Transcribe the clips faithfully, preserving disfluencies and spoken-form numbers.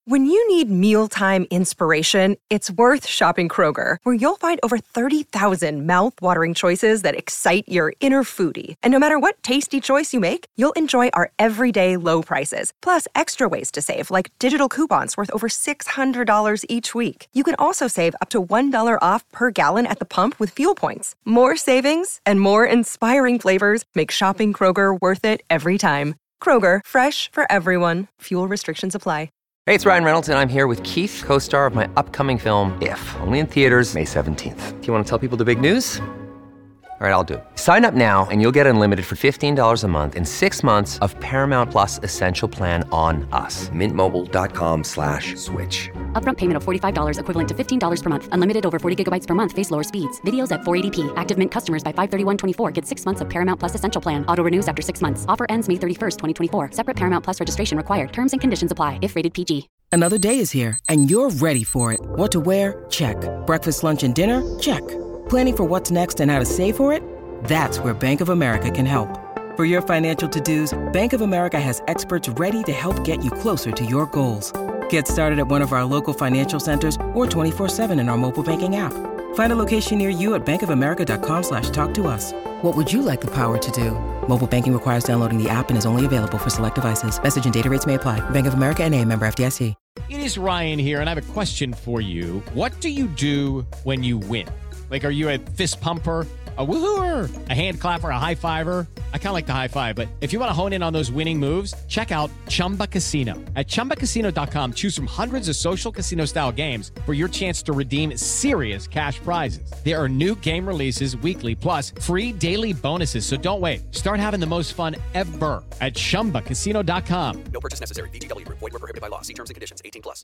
When you need mealtime inspiration, it's worth shopping Kroger, where you'll find over thirty thousand mouth-watering choices that excite your inner foodie. And no matter what tasty choice you make, you'll enjoy our everyday low prices, plus extra ways to save, like digital coupons worth over six hundred dollars each week. You can also save up to one dollar off per gallon at the pump with fuel points. More savings and more inspiring flavors make shopping Kroger worth it every time. Kroger, fresh for everyone. Fuel restrictions apply. Hey, it's Ryan Reynolds, and I'm here with Keith, co-star of my upcoming film, If, only in theaters May seventeenth. Do you want to tell people the big news? All right, I'll do it. Sign up now and you'll get unlimited for fifteen dollars a month and six months of Paramount Plus Essential Plan on us. Mintmobile.com slash switch. Upfront payment of forty-five dollars equivalent to fifteen dollars per month. Unlimited over forty gigabytes per month. Face lower speeds. Videos at four eighty p. Active Mint customers by five thirty-one twenty-four get six months of Paramount Plus Essential Plan. Auto renews after six months. Offer ends May thirty-first, twenty twenty-four. Separate Paramount Plus registration required. Terms and conditions apply if rated P G. Another day is here, and you're ready for it. What to wear? Check. Breakfast, lunch, and dinner? Check. Planning for what's next and how to save for it? That's where Bank of America can help. For your financial to-dos, Bank of America has experts ready to help get you closer to your goals. Get started at one of our local financial centers or twenty-four seven in our mobile banking app. Find a location near you at bankofamerica.com slash talk to us. What would you like the power to do? Mobile banking requires downloading the app and is only available for select devices. Message and data rates may apply. Bank of America N A, member F D I C. It is Ryan here, and I have a question for you. What do you do when you win? Like, are you a fist pumper, a woohooer, a hand clapper, a high fiver? I kind of like the high five, but if you want to hone in on those winning moves, check out Chumba Casino. At chumba casino dot com, choose from hundreds of social casino style games for your chance to redeem serious cash prizes. There are new game releases weekly, plus free daily bonuses. So don't wait. Start having the most fun ever at chumba casino dot com. No purchase necessary. V G W. Void where prohibited by law. See terms and conditions. eighteen plus.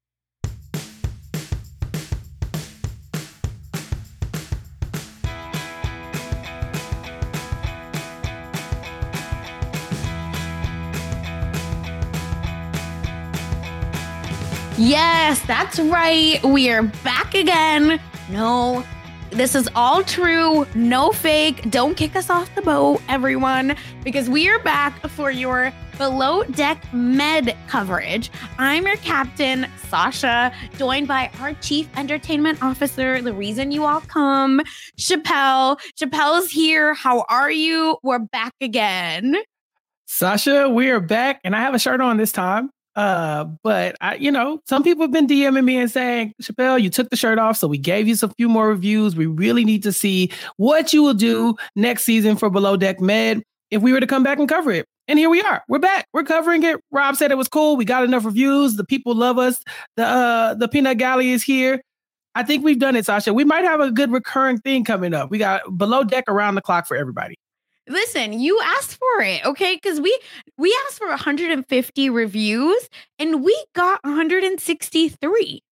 Yes, that's right. We are back again. No, this is all true. No fake. Don't kick us off the boat, everyone, because we are back for your Below Deck Med coverage. I'm your captain, Sasha, joined by our chief entertainment officer, the reason you all come, Chappelle. Chappelle's here. How are you? We're back again. Sasha, we are back, and I have a shirt on this time. Uh, but I, you know, some people have been DMing me and saying, Chappelle, you took the shirt off, so we gave you some few more reviews. We really need to see what you will do next season for Below Deck Med if we were to come back and cover it. And here we are. We're back. We're covering it. Rob said it was cool. We got enough reviews. The people love us. The uh, the Peanut Gallery is here. I think we've done it, Sasha. We might have a good recurring thing coming up. We got Below Deck around the clock for everybody. Listen, you asked for it, okay? Because we we asked for one hundred fifty reviews and we got one hundred sixty-three.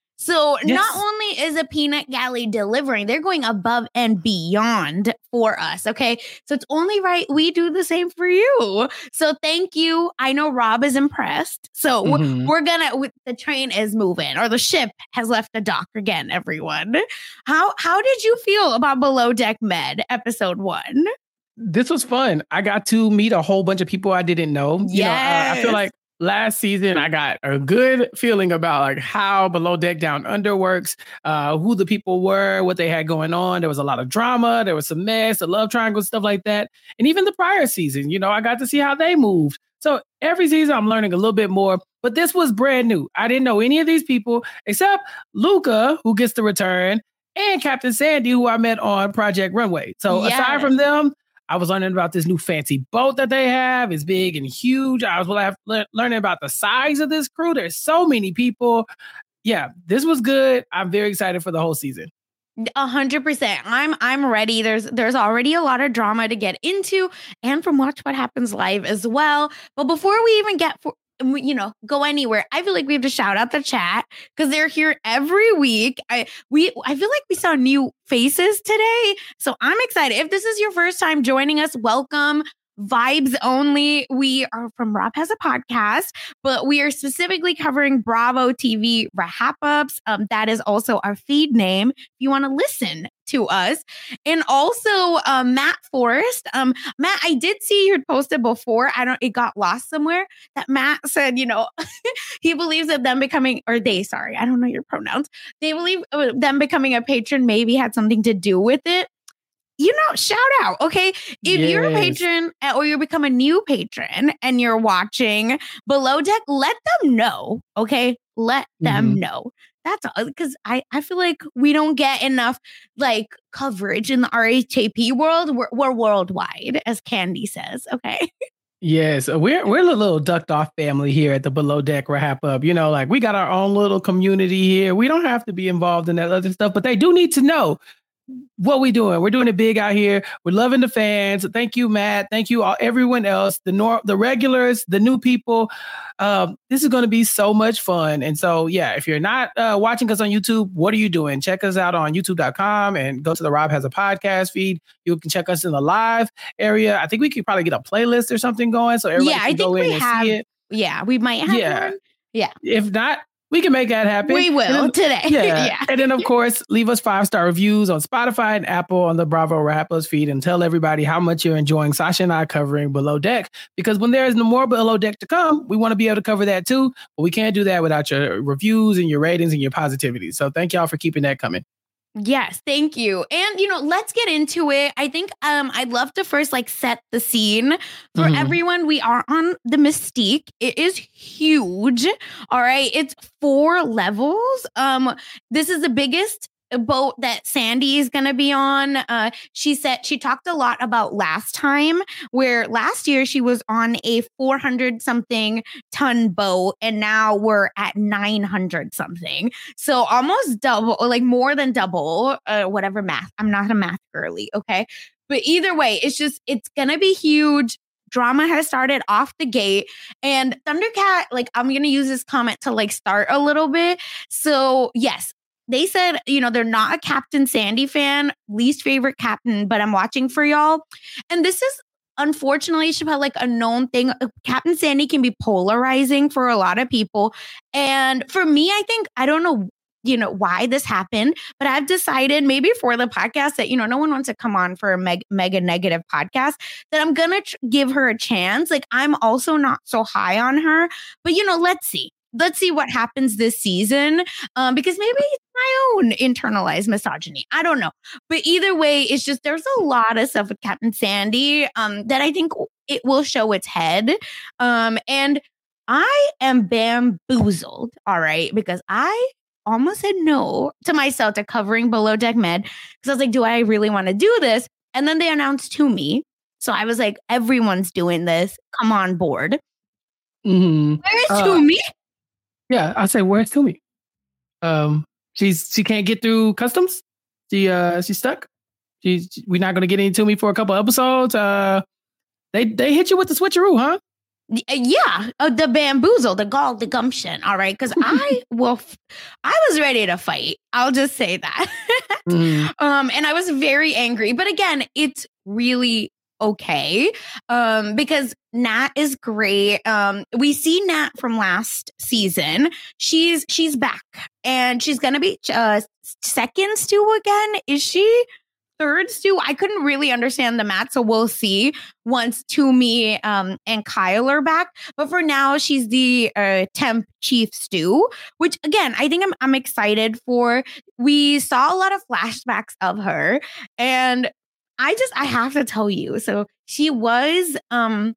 So yes. Not only is a Peanut Gallery delivering, they're going above and beyond for us, okay? So it's only right we do the same for you. So thank you. I know Rob is impressed. So mm-hmm. we're gonna, the train is moving, or the ship has left the dock again, everyone. How How did you feel about Below Deck Med episode one? This was fun. I got to meet a whole bunch of people I didn't know. You yes. know, uh, I feel like last season I got a good feeling about like how Below Deck Down Under works, uh, who the people were, what they had going on. There was a lot of drama. There was some mess, the love triangle, stuff like that. And even the prior season, you know, I got to see how they moved. So every season I'm learning a little bit more, but this was brand new. I didn't know any of these people except Luca, who gets to return, and Captain Sandy, who I met on Project Runway. So yes. aside from them, I was learning about this new fancy boat that they have. It's big and huge. I was le- learning about the size of this crew. There's so many people. Yeah, this was good. I'm very excited for the whole season. A hundred percent. I'm I'm ready. There's there's already a lot of drama to get into, and from Watch What Happens Live as well. But before we even get for you know, go anywhere, I feel like we have to shout out the chat because they're here every week. I we I feel like we saw new faces today, so I'm excited. If this is your first time joining us, welcome. vibes only. We are from Rob Has a Podcast, but we are specifically covering Bravo T V wrap-ups. Um, that is also our feed name if you want to listen to us. And also um, Matt Forrest. Um, Matt, I did see you had posted before. I don't, it got lost somewhere that Matt said, you know, he believes that them becoming, or they, sorry, I don't know your pronouns. They believe uh, them becoming a patron maybe had something to do with it. You know, shout out, okay? If yes. you're a patron or you become a new patron and you're watching Below Deck, let them know, okay? Let them mm-hmm. know. That's all, because I, I feel like we don't get enough like coverage in the R H A P world. We're, we're worldwide, as Candy says, okay? Yes, we're we're a little ducked off family here at the Below Deck Wrap Up. You know, like we got our own little community here. We don't have to be involved in that other stuff, but they do need to know what we doing. We're doing it big out here. We're loving the fans. Thank you, Matt. Thank you, all everyone else, the nor- the regulars, the new people. Um, this is going to be so much fun. And so, yeah, if you're not uh, watching us on YouTube, what are you doing? Check us out on youtube dot com and go to the Rob Has a Podcast feed. You can check us in the live area. I think we could probably get a playlist or something going so everybody yeah, can I think go in we and have, see it. Yeah, we might have yeah. one. Yeah. If not, we can make that happen. We will then, today. Yeah. yeah. And then, of course, leave us five-star reviews on Spotify and Apple on the Bravo Wrap-Ups feed and tell everybody how much you're enjoying Sasha and I covering Below Deck. Because when there is no more Below Deck to come, we want to be able to cover that too. But we can't do that without your reviews and your ratings and your positivity. So thank y'all for keeping that coming. Yes, thank you. And, you know, let's get into it. I think um, I'd love to first like set the scene for mm-hmm. everyone. We are on the Mystique. It is huge. All right. It's four levels. Um, this is the biggest boat that Sandy is going to be on. Uh, she said she talked a lot about last time, where last year she was on a four hundred something ton boat, and now we're at nine hundred something. So almost double, or like more than double, uh, whatever math. I'm not a math girly. Okay. But either way, it's just, it's going to be huge. Drama has started off the gate, and Thundercat, like, I'm going to use this comment to like start a little bit. So yes, they said, you know, they're not a Captain Sandy fan, least favorite captain, but I'm watching for y'all. And this is unfortunately, Chappelle, like a known thing. Captain Sandy can be polarizing for a lot of people. And for me, I think, I don't know, you know, why this happened, but I've decided maybe for the podcast that, you know, no one wants to come on for a meg- mega negative podcast, that I'm going to tr- give her a chance. Like, I'm also not so high on her, but, you know, let's see. Let's see what happens this season, um, because maybe it's my own internalized misogyny. I don't know. But either way, it's just there's a lot of stuff with Captain Sandy um, that I think it will show its head. Um, and I am bamboozled, all right, because I almost said no to myself to covering Below Deck Med, because I was like, do I really want to do this? And then they announced Toomey. So I was like, everyone's doing this. Come on board. Mm-hmm. Where's uh, Toomey? Yeah, I say, where's Toomey? Um, she's she can't get through customs. She uh she's stuck. She's we're not gonna get into Toomey for a couple episodes. Uh, they they hit you with the switcheroo, huh? Yeah, uh, the bamboozle, the gall, the gumption. All right, because I will, f- I was ready to fight. I'll just say that. mm. Um, and I was very angry. But again, it's really okay. Um, because Nat is great. Um, we see Nat from last season. She's she's back, and she's gonna be uh second stew again. Is she? Third stew? I couldn't really understand the math, so we'll see once Toomey um, and Kyle are back. But for now, she's the uh, temp chief stew, which again, I think I'm I'm excited for. We saw a lot of flashbacks of her, and I just I have to tell you, so she was um,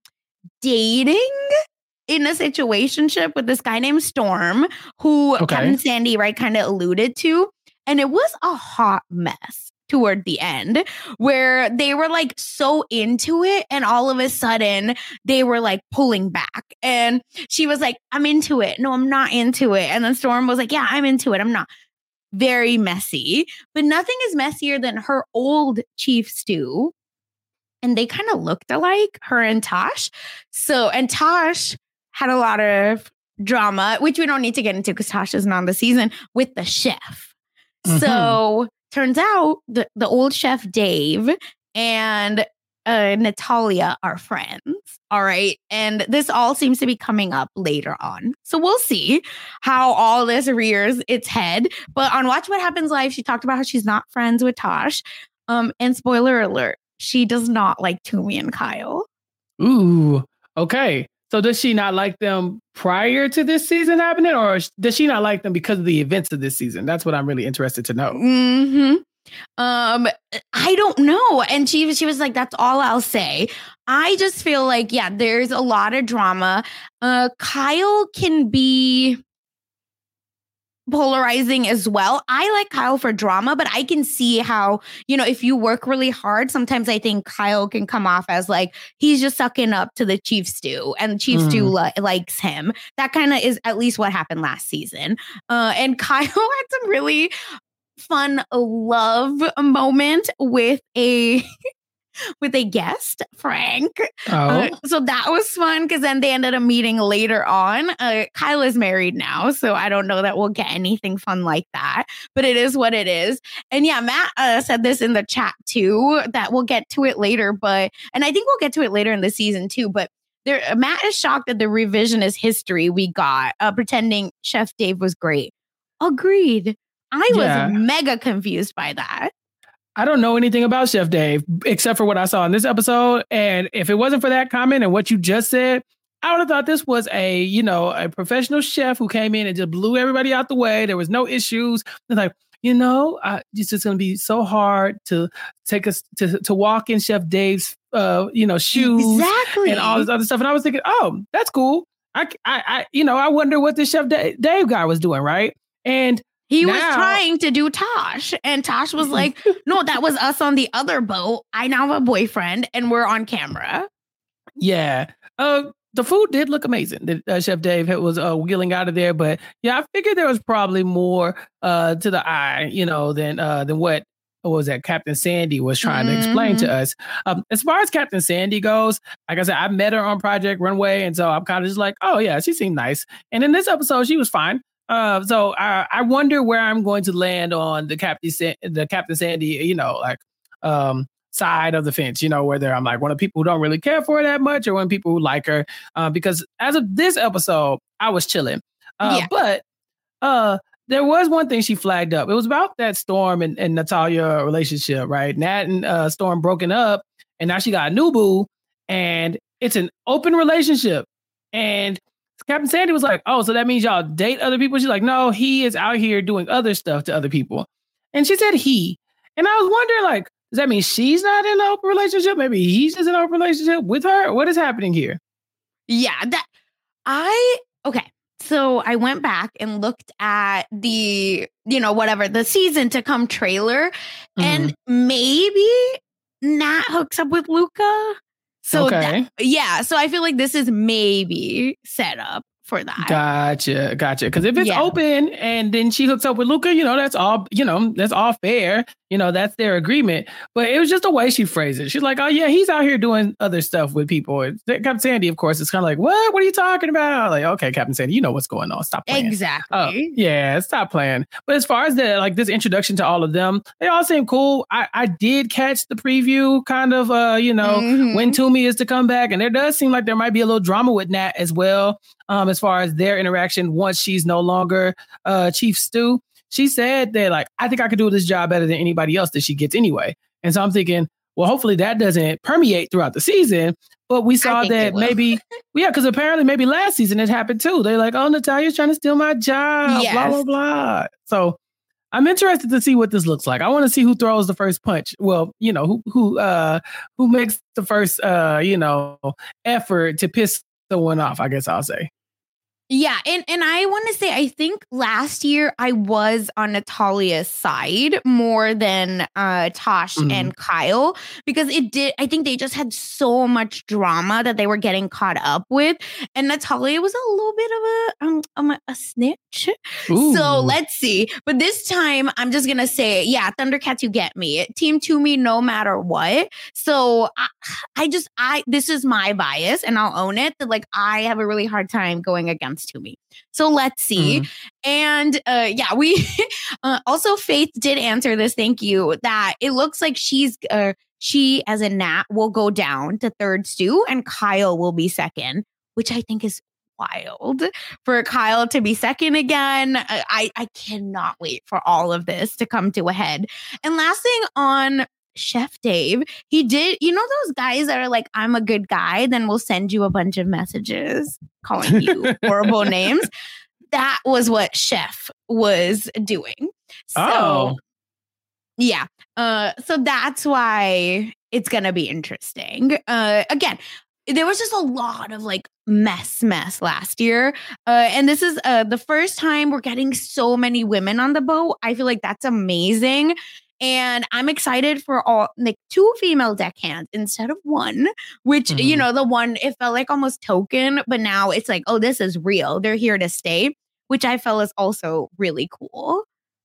dating in a situationship with this guy named Storm, who okay. Captain Sandy right kind of alluded to, and it was a hot mess toward the end, where they were like so into it, and all of a sudden they were like pulling back, and she was like, I'm into it. No, I'm not into it. And then Storm was like, yeah, I'm into it. I'm not. Very messy, but nothing is messier than her old chief stew. And they kind of looked alike, her and Tosh. So, and Tosh had a lot of drama, which we don't need to get into because Tosh isn't on the season, with the chef. Mm-hmm. So turns out the, the old chef Dave and uh, Natalia are friends. All right. And this all seems to be coming up later on. So we'll see how all this rears its head. But on Watch What Happens Live, she talked about how she's not friends with Tosh. Um, and spoiler alert, she does not like Toomey and Kyle. Ooh, okay. So does she not like them prior to this season happening, or does she not like them because of the events of this season? That's what I'm really interested to know. Mm-hmm. Um, I don't know. And she she was like, that's all I'll say. I just feel like, yeah, there's a lot of drama. Uh, Kyle can be polarizing as well. I like Kyle for drama, but I can see how, you know, if you work really hard, sometimes I think Kyle can come off as like, he's just sucking up to the Chief Stew and Chief mm. Stew li- likes him. That kind of is at least what happened last season. Uh, and Kyle had some really fun love moment with a with a guest, Frank. Oh. Uh, so that was fun because then they ended up meeting later on. Uh, Kyle is married now, so I don't know that we'll get anything fun like that, but it is what it is. And yeah, Matt uh, said this in the chat too, that we'll get to it later, but, and I think we'll get to it later in the season too, but there, Matt is shocked at the revisionist history we got, uh, pretending Chef Dave was great. Agreed. I was yeah. mega confused by that. I don't know anything about Chef Dave except for what I saw in this episode. And if it wasn't for that comment and what you just said, I would have thought this was a, you know, a professional chef who came in and just blew everybody out the way. There was no issues. They're like, you know, uh, it's just going to be so hard to take us to, to walk in Chef Dave's, uh, you know, shoes exactly. and all this other stuff. And I was thinking, oh, that's cool. I, I, I you know, I wonder what this Chef Dave, Dave guy was doing, right? And He now, was trying to do Tosh, and Tosh was like, no, that was us on the other boat. I now have a boyfriend and we're on camera. Yeah. Uh, the food did look amazing. The, uh, Chef Dave was uh, wheeling out of there. But yeah, I figured there was probably more uh, to the eye, you know, than uh, than what, what was that Captain Sandy was trying mm-hmm. to explain to us. Um, as far as Captain Sandy goes, like I said, I met her on Project Runway. And so I'm kind of just like, oh, yeah, she seemed nice. And in this episode, she was fine. Uh, so I, I wonder where I'm going to land on the Captain Sa- the Captain Sandy, you know, like um, side of the fence, you know, whether I'm like one of the people who don't really care for her that much or one of the people who like her. Uh, because as of this episode, I was chilling. Uh, yeah. But uh, there was one thing she flagged up. It was about that Storm and, and Natalia relationship, right? Nat and uh, Storm broken up, and now she got a new boo, and it's an open relationship. And Captain Sandy was like, oh, so that means y'all date other people? She's like, no, he is out here doing other stuff to other people. And she said he. And I was wondering, like, does that mean she's not in an open relationship? Maybe he's just in an open relationship with her? What is happening here? Yeah, that I, okay. So I went back and looked at the, you know, whatever, the season to come trailer. Mm-hmm. And maybe Nat hooks up with Luca. So okay. that, yeah, so I feel like this is maybe set up for that. Gotcha, gotcha. Because if it's yeah. open and then she hooks up with Luca, you know, that's all, you know, that's all fair. You know, that's their agreement. But it was just the way she phrased it. She's like, oh, yeah, he's out here doing other stuff with people. And Captain Sandy, of course, is kind of like, what? What are you talking about? Like, okay, Captain Sandy, you know what's going on. Stop playing. Exactly. Uh, yeah, stop playing. But as far as the like this introduction to all of them, they all seem cool. I, I did catch the preview kind of, uh, you know, mm-hmm. when Toomey is to come back. And there does seem like there might be a little drama with Nat as well, um, as far as their interaction once she's no longer uh, Chief Stew. She said that, like, I think I could do this job better than anybody else that she gets anyway. And so I'm thinking, well, hopefully that doesn't permeate throughout the season. But we saw that maybe, yeah, because apparently maybe last season it happened too. They're like, oh, Natalia's trying to steal my job, yes. blah, blah, blah. So I'm interested to see what this looks like. I want to see who throws the first punch. Well, you know, who who uh, who makes the first, uh, you know, effort to piss someone off, I guess I'll say. Yeah, and, and I want to say, I think last year I was on Natalia's side more than uh, Tosh mm-hmm. and Kyle, because it did, I think they just had so much drama that they were getting caught up with. And Natalia was a little bit of a, um, um, a snitch. Ooh. So let's see. But this time, I'm just going to say, yeah, Thundercats, you get me. Team Toomey, no matter what. So I, I just, I this is my bias, and I'll own it, that like I have a really hard time going against to me. So let's see. Mm-hmm. And uh, yeah, we uh, also Faith did answer this. Thank you. That it looks like she's uh, she, as a Nat, will go down to third stew and Kyle will be second, which I think is wild for Kyle to be second again. I, I cannot wait for all of this to come to a head. And last thing on Chef Dave, he did, you know, those guys that are like, I'm a good guy, then we'll send you a bunch of messages calling you horrible names. That was what Chef was doing. So, oh. yeah. Uh, so that's why it's going to be interesting. Uh, again, there was just a lot of like mess, mess last year. Uh, and this is uh, the first time we're getting so many women on the boat. I feel like that's amazing. And I'm excited for all like two female deckhands instead of one, which, mm-hmm. you know, the one, it felt like almost token, but now it's like, oh, this is real. They're here to stay, which I felt is also really cool.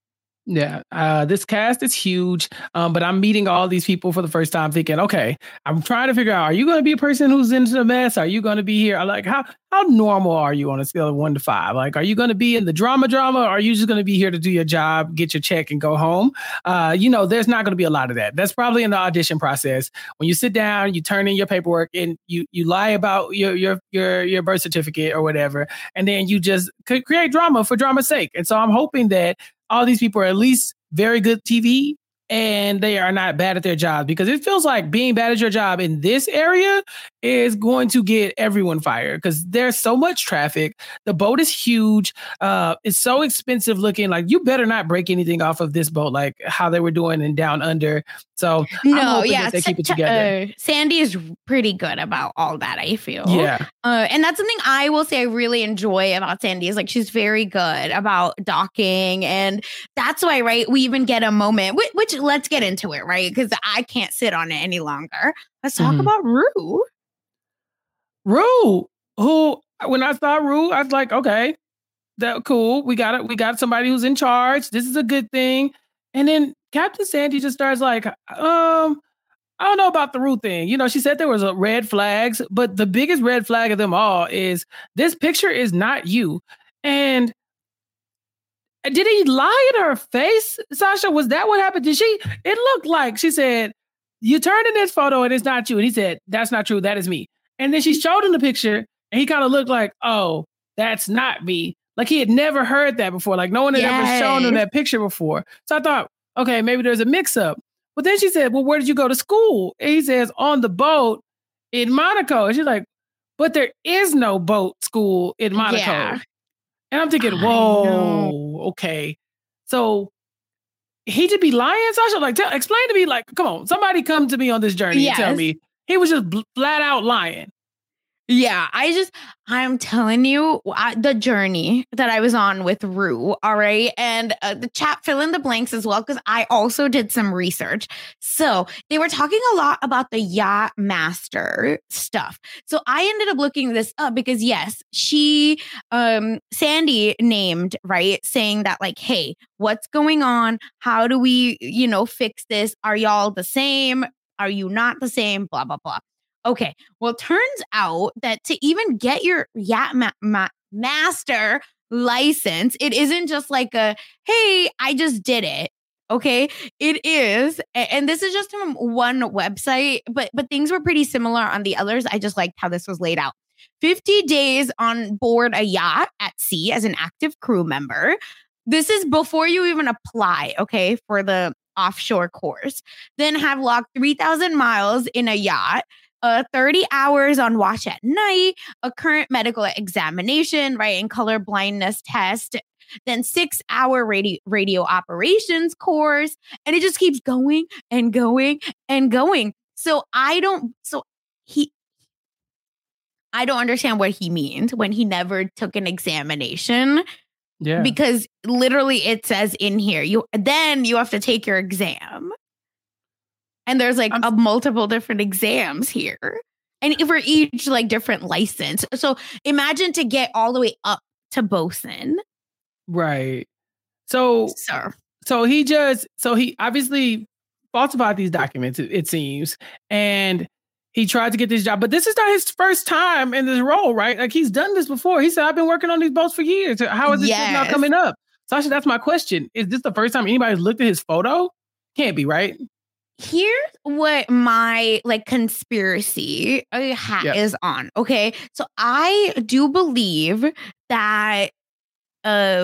Yeah, uh, this cast is huge, um, but I'm meeting all these people for the first time thinking, okay, I'm trying to figure out, are you going to be a person who's into the mess? Are you going to be here? Like, how how normal are you on a scale of one to five? Like, are you going to be in the drama drama? Or are you just going to be here to do your job, get your check and go home? Uh, you know, there's not going to be a lot of that. That's probably in the audition process. When you sit down, you turn in your paperwork and you you lie about your your your your birth certificate or whatever, and then you just create drama for drama's sake. And so I'm hoping that all these people are at least very good T V and they are not bad at their job, because it feels like being bad at your job in this area is going to get everyone fired because there's so much traffic. The boat is huge. Uh, it's so expensive looking. Like, you better not break anything off of this boat, like how they were doing in Down Under. So no, I'm hoping yeah, that they keep it together. Uh, Sandy is pretty good about all that, I feel. Yeah. Uh, and that's something I will say I really enjoy about Sandy is like, she's very good about docking. And that's why, right, we even get a moment, which, which let's get into it, right? Because I can't sit on it any longer. Let's talk mm-hmm. about Rue. Rue, who, when I saw Rue, I was like, okay, that cool. We got it. We got somebody who's in charge. This is a good thing. And then Captain Sandy just starts like, um, I don't know about the Rue thing. You know, she said there was a red flags, but the biggest red flag of them all is this picture is not you. And did he lie in her face, Sasha? Was that what happened? Did she? It looked like she said, you turned in this photo and it's not you. And he said, that's not true. That is me. And then she showed him the picture and he kind of looked like, oh, that's not me. Like he had never heard that before. Like no one had yes. ever shown him that picture before. So I thought, okay, maybe there's a mix up. But then she said, well, where did you go to school? And he says, on the boat in Monaco. And she's like, but there is no boat school in Monaco. Yeah. And I'm thinking, whoa, okay. So he just be lying, Sasha? Like, tell, explain to me, like, come on, somebody come to me on this journey yes. and tell me he was just bl- flat out lying. Yeah, I just, I'm telling you I, the journey that I was on with Rue, all right? And uh, the chat, fill in the blanks as well, because I also did some research. So they were talking a lot about the Yacht Master stuff. So I ended up looking this up because, yes, she, um, Sandy named, right, saying that like, hey, what's going on? How do we, you know, fix this? Are y'all the same? Are you not the same? Blah, blah, blah. Okay, well, it turns out that to even get your Yacht ma- ma- Master license, it isn't just like a, hey, I just did it. Okay, it is. And this is just from one website, but but things were pretty similar on the others. I just liked how this was laid out. fifty days on board a yacht at sea as an active crew member. This is before you even apply, okay, for the offshore course. Then have logged three thousand miles in a yacht. Uh, thirty hours on watch at night, a current medical examination, right, and color blindness test, then six hour radio, radio operations course, and it just keeps going and going and going. So I don't, so he, I don't understand what he means when he never took an examination. Yeah. Because literally it says in here, you then you have to take your exam. And there's like a multiple different exams here. And for each like different license. So imagine to get all the way up to bosun. Right. So, Sir. so he just, so he obviously falsified these documents, it, it seems. And he tried to get this job. But this is not his first time in this role, right? Like he's done this before. He said, I've been working on these boats for years. How is this yes. now coming up? Sasha, that's my question. Is this the first time anybody's looked at his photo? Can't be, right? here's what my like conspiracy uh, hat Yep. is on. Okay. So I do believe that uh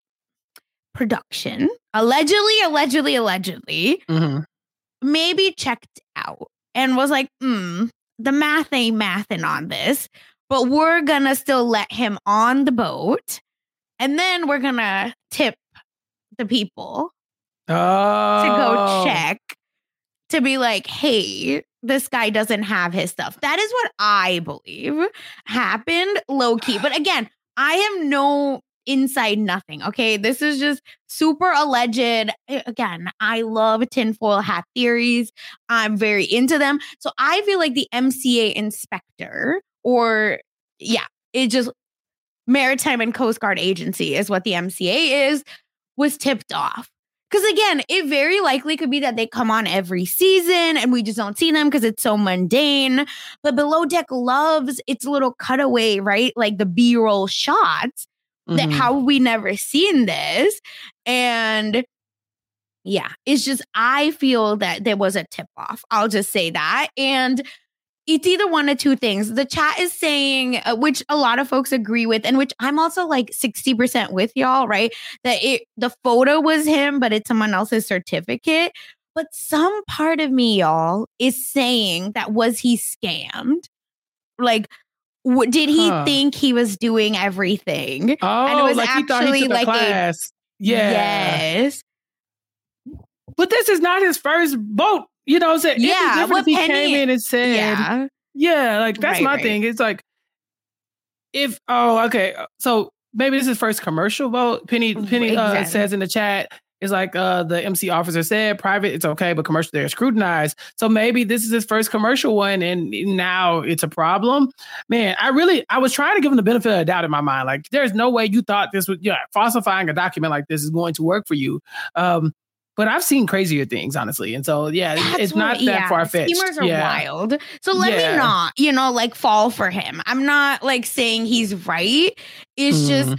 production allegedly, allegedly, allegedly Mm-hmm. maybe checked out and was like, hmm, the math ain't mathing on this, but we're gonna still let him on the boat. And then we're gonna tip the people Oh. to go check to be like, hey, this guy doesn't have his stuff. That is what I believe happened low key. But again, I have no inside nothing. Okay. This is just super alleged. Again, I love tinfoil hat theories. I'm very into them. So I feel like the M C A inspector or yeah, it just Maritime and Coast Guard Agency is what the M C A is, was tipped off. Because again, it very likely could be that they come on every season and we just don't see them because it's so mundane. But Below Deck loves its little cutaway, right? Like the B-roll shots. Mm-hmm. That how have we never seen this? And yeah, it's just, I feel that there was a tip off. I'll just say that. And it's either one of two things. The chat is saying, uh, which a lot of folks agree with, and which I'm also like sixty percent with y'all, right? That it the photo was him, but it's someone else's certificate. But some part of me, y'all, is saying that was he scammed? Like, w- did he Huh. think he was doing everything? Oh, and it was like he thought actually he took like a class. Yeah. yes. But this is not his first boat. You know what I'm saying? It'd be Yeah, different what if he Penny- came in and said, Yeah. yeah, like that's Right, my right. thing. It's like, if, oh, okay. So maybe this is first commercial boat. Penny, Penny uh, Exactly. says in the chat, it's like uh, the M C officer said, private, it's okay, but commercial, they're scrutinized. So maybe this is his first commercial one and now it's a problem. Man, I really, I was trying to give him the benefit of the doubt in my mind. Like, there's no way you thought this was, yeah, falsifying a document like this is going to work for you. Um, But I've seen crazier things, honestly. And so, yeah, That's it's not what- that yeah, far-fetched. Schemers are yeah. wild. So let Yeah. me not, you know, like fall for him. I'm not like saying he's right. It's Mhm. just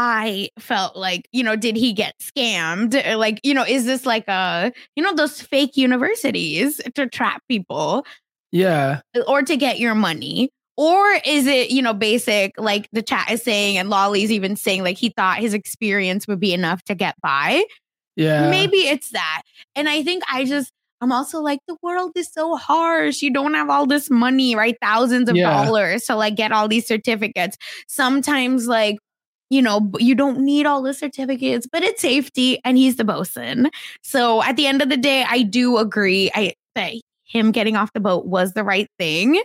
I felt like, you know, did he get scammed? Or, like, you know, is this like a, you know, those fake universities to trap people Yeah. or to get your money? Or is it, you know, basic, like the chat is saying, and Lolly's even saying, like he thought his experience would be enough to get by? Yeah. Maybe it's that. And I think I just, I'm also like, the world is so harsh. You don't have all this money, right? Thousands of Yeah. dollars to like get all these certificates. Sometimes like, you know, b- you don't need all the certificates, but it's safety and he's the bosun. So at the end of the day, I do agree I that him getting off the boat was the right thing.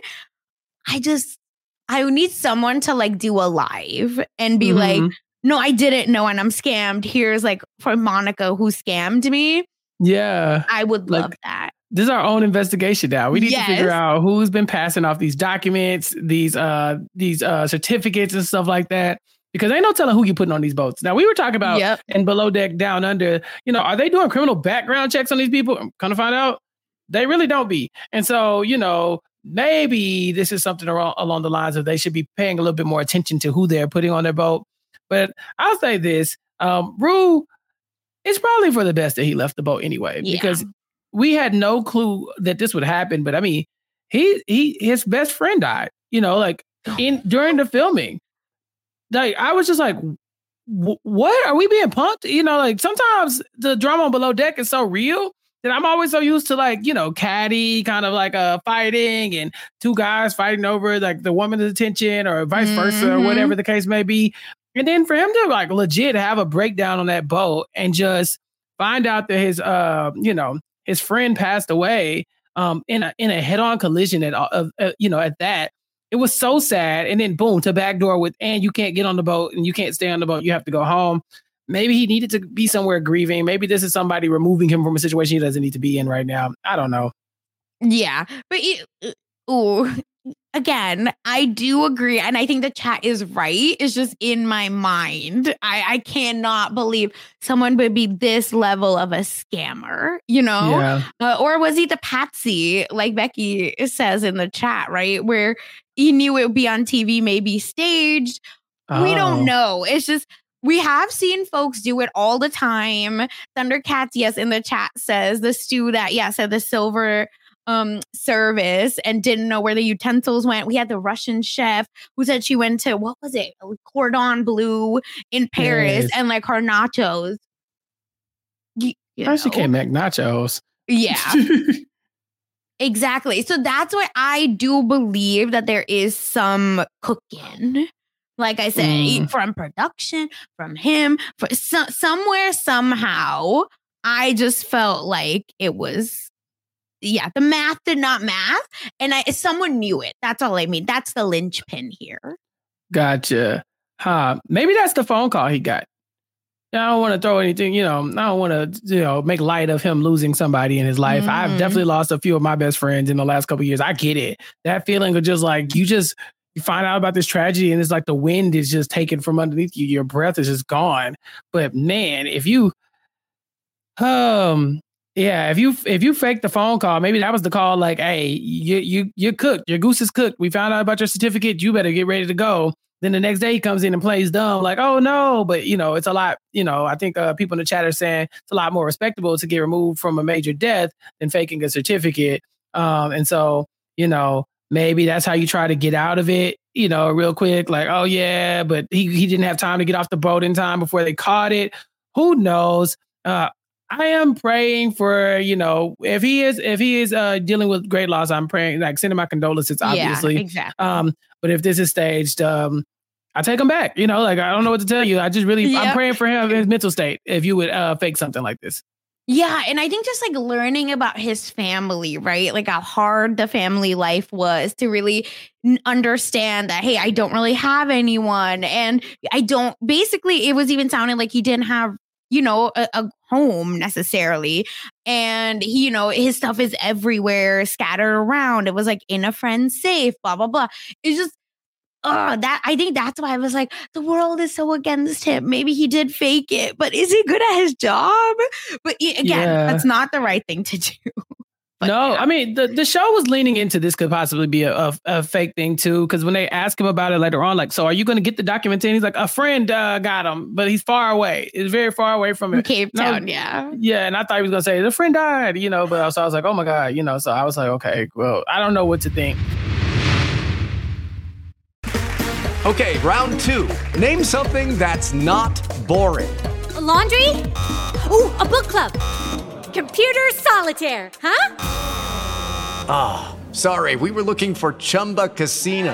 I just, I need someone to like do a live and be like, Mhm. no, I didn't know and I'm scammed. Here's like for Monica who scammed me. Yeah. I would Like, love that. This is our own investigation now. We need Yes. to figure out who's been passing off these documents, these uh these uh certificates and stuff like that. Because ain't no telling who you putting on these boats. Now we were talking about Yep. in Below Deck Down Under, you know, are they doing criminal background checks on these people? I'm gonna find out. They really don't be. And so, you know, maybe this is something around, along the lines of they should be paying a little bit more attention to who they're putting on their boat. But I'll say this, um, Rue, it's probably for the best that he left the boat anyway, Yeah. because we had no clue that this would happen. But I mean, he he his best friend died, you know, like in during the filming. Like I was just like, "Wh- what are we being punked? You know, like sometimes the drama on Below Deck is so real that I'm always so used to like, you know, catty kind of like uh fighting and two guys fighting over like the woman's attention or vice versa or Mhm. whatever the case may be. And then for him to like legit have a breakdown on that boat and just find out that his uh you know his friend passed away um in a in a head-on collision at uh, uh, you know at that. It was so sad. And then boom, to backdoor with, and you can't get on the boat and you can't stay on the boat. You have to go home. Maybe he needed to be somewhere grieving. Maybe this is somebody removing him from a situation he doesn't need to be in right now. I don't know. Yeah. But it, ooh, again, I do agree. And I think the chat is right. It's just in my mind. I, I cannot believe someone would be this level of a scammer, you know? Yeah. Uh, or was he the patsy, like Becky says in the chat, right? Where he knew it would be on T V, maybe staged. We Oh. don't know. It's just, we have seen folks do it all the time. Thundercats, yes, in the chat says the stew that, yeah, said the silver um service and didn't know where the utensils went. We had the Russian chef who said she went to, what was it, Cordon Bleu in Paris, yes, and like her nachos. You, you know. She can't make nachos. Yeah. Exactly. So that's why I do believe that there is some cooking. Like I said, mm. from production, from him, for so, somewhere, somehow, I just felt like it was, yeah, the math did not math. And I, someone knew it. That's all I mean. That's the linchpin here. Gotcha. Huh. Maybe that's the phone call he got. I don't want to throw anything, you know, I don't want to, you know, make light of him losing somebody in his life. Mm. I've definitely lost a few of my best friends in the last couple of years. I get it. That feeling of just like, you just, you find out about this tragedy and it's like the wind is just taken from underneath you. Your breath is just gone. But man, if you, um, yeah, if you, if you fake the phone call, maybe that was the call like, hey, you, you, you're cooked. Your goose is cooked. We found out about your certificate. You better get ready to go. Then the next day he comes in and plays dumb, like, oh no, but you know, it's a lot, you know, I think uh, people in the chat are saying it's a lot more respectable to get removed from a major death than faking a certificate. Um, and so, you know, maybe that's how you try to get out of it, you know, real quick, like, oh yeah, but he, he didn't have time to get off the boat in time before they caught it. Who knows? Uh, I am praying for, you know, if he is, if he is uh, dealing with great loss, I'm praying, like sending my condolences, obviously. Yeah, exactly. Um, but if this is staged, um, I take him back. You know, like, I don't know what to tell you. I just really, yep. I'm praying for him, his mental state, if you would uh, fake something like this. Yeah. And I think just like learning about his family, right? Like how hard the family life was to really n- understand that, hey, I don't really have anyone. And I don't, basically, it was even sounding like he didn't have, you know, a, a home necessarily. And he, you know, his stuff is everywhere, scattered around. It was like in a friend's safe, blah, blah, blah. It's just, oh, that I think that's why I was like, the world is so against him. Maybe he did fake it, but is he good at his job? But again, yeah. that's not the right thing to do. But no, yeah. I mean, the, the show was leaning into this could possibly be a, a, a fake thing, too. Because when they ask him about it later on, like, so are you going to get the document? And he's like, a friend uh, got him, but he's far away. He's very far away from it. Cape Town, was, yeah. Yeah. And I thought he was going to say, the friend died, you know, but so I was like, oh, my God, you know, so I was like, OK, well, I don't know what to think. Okay, round two. Name something that's not boring. A laundry? Ooh, a book club. Computer solitaire, huh? Ah, oh, sorry, we were looking for Chumba Casino.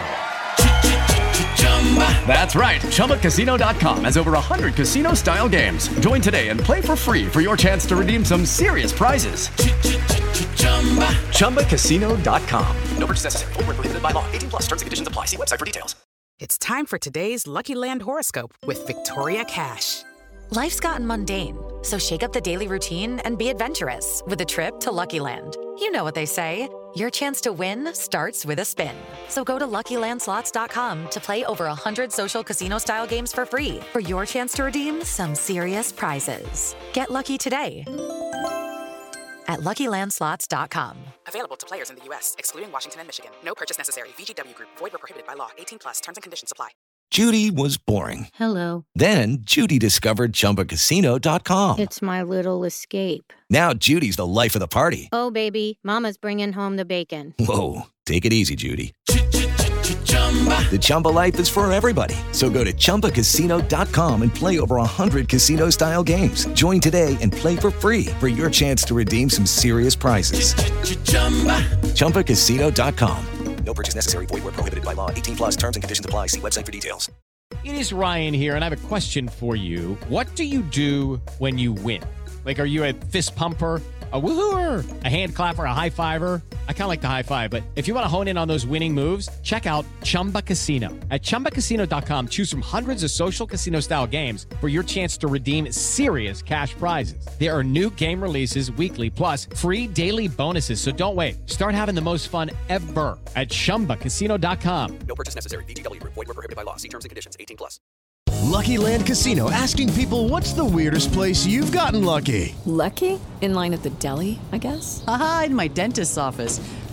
That's right, Chumba Casino dot com has over one hundred casino-style games. Join today and play for free for your chance to redeem some serious prizes. Chumba Casino dot com. No purchase necessary. Void where prohibited by law. eighteen plus. Terms and conditions apply. See website for details. It's time for today's Lucky Land horoscope with Victoria Cash. Life's gotten mundane, so shake up the daily routine and be adventurous with a trip to Lucky Land. You know what they say, your chance to win starts with a spin. So go to Lucky Land Slots dot com to play over one hundred social casino-style games for free for your chance to redeem some serious prizes. Get lucky today at Lucky Land Slots dot com. Available to players in the U S, excluding Washington and Michigan. No purchase necessary. V G W Group. Void where prohibited by law. eighteen plus. Terms and conditions apply. Judy was boring. Hello. Then Judy discovered Chumba Casino dot com. It's my little escape. Now Judy's the life of the party. Oh, baby, mama's bringing home the bacon. Whoa, take it easy, Judy. The Chumba life is for everybody. So go to Chumba Casino dot com and play over one hundred casino-style games. Join today and play for free for your chance to redeem some serious prizes. Chumba Casino dot com. No purchase necessary. Void where prohibited by law. eighteen plus. Terms and conditions apply. See website for details. It is Ryan here, and I have a question for you. What do you do when you win? Like, are you a fist pumper, a woohooer, a hand clapper, a high fiver? I kind of like the high five, but if you want to hone in on those winning moves, check out Chumba Casino. At Chumba Casino dot com, choose from hundreds of social casino-style games for your chance to redeem serious cash prizes. There are new game releases weekly, plus free daily bonuses. So don't wait. Start having the most fun ever at Chumba Casino dot com. No purchase necessary. V G W Group. Void where prohibited by law. See terms and conditions. eighteen plus. Lucky Land Casino, asking people, what's the weirdest place you've gotten lucky? Lucky? In line at the deli, I guess? Aha, in my dentist's office.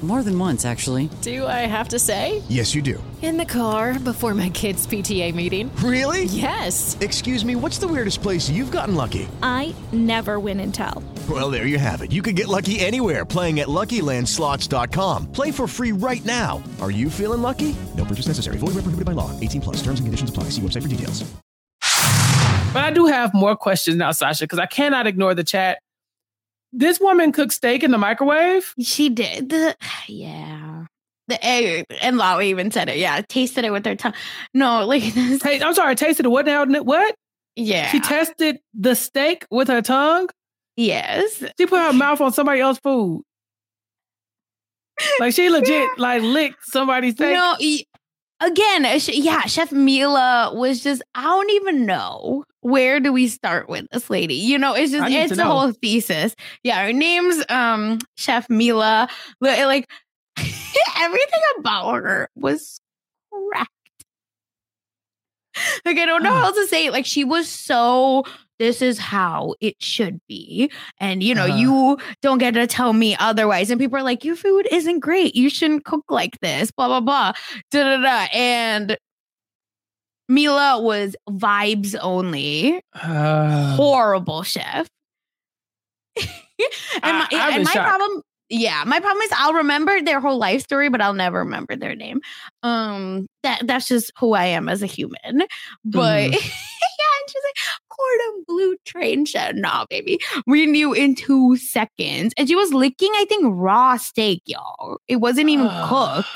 More than once, actually. Do I have to say? Yes, you do. In the car before my kids' P T A meeting. Really? Yes. Excuse me, what's the weirdest place you've gotten lucky? I never win and tell. Well, there you have it. You can get lucky anywhere, playing at Lucky Land Slots dot com. Play for free right now. Are you feeling lucky? No purchase necessary. Void where prohibited by law. eighteen plus. Terms and conditions apply. See website for details. But I do have more questions now, Sasha, because I cannot ignore the chat. This woman cooked steak in the microwave? She did. The, yeah. The egg, and Lawa even said it. Yeah, tasted it with her tongue. No, like this. Hey, I'm sorry, tasted it what now? What? Yeah. She tested the steak with her tongue? Yes. She put her mouth on somebody else's food. Like she legit yeah. like licked somebody's steak. No, again, yeah, Chef Mila was just, I don't even know. Where do we start with this lady? You know, it's just, it's the whole thesis. Yeah, her name's um, Chef Mila. Like, everything about her was correct. Like, I don't know how else to say it. Like, she was so, this is how it should be. And, you know, uh-huh. you don't get to tell me otherwise. And people are like, your food isn't great. You shouldn't cook like this, blah, blah, blah. Da, da, da. And Mila was vibes only. Uh, Horrible chef. and my, I, and my problem, yeah, my problem is I'll remember their whole life story, but I'll never remember their name. Um, that that's just who I am as a human. But mm. yeah, and she's like, cordon bleu train chef. Nah, baby, we knew in two seconds. And she was licking, I think, raw steak, y'all. It wasn't even uh. cooked.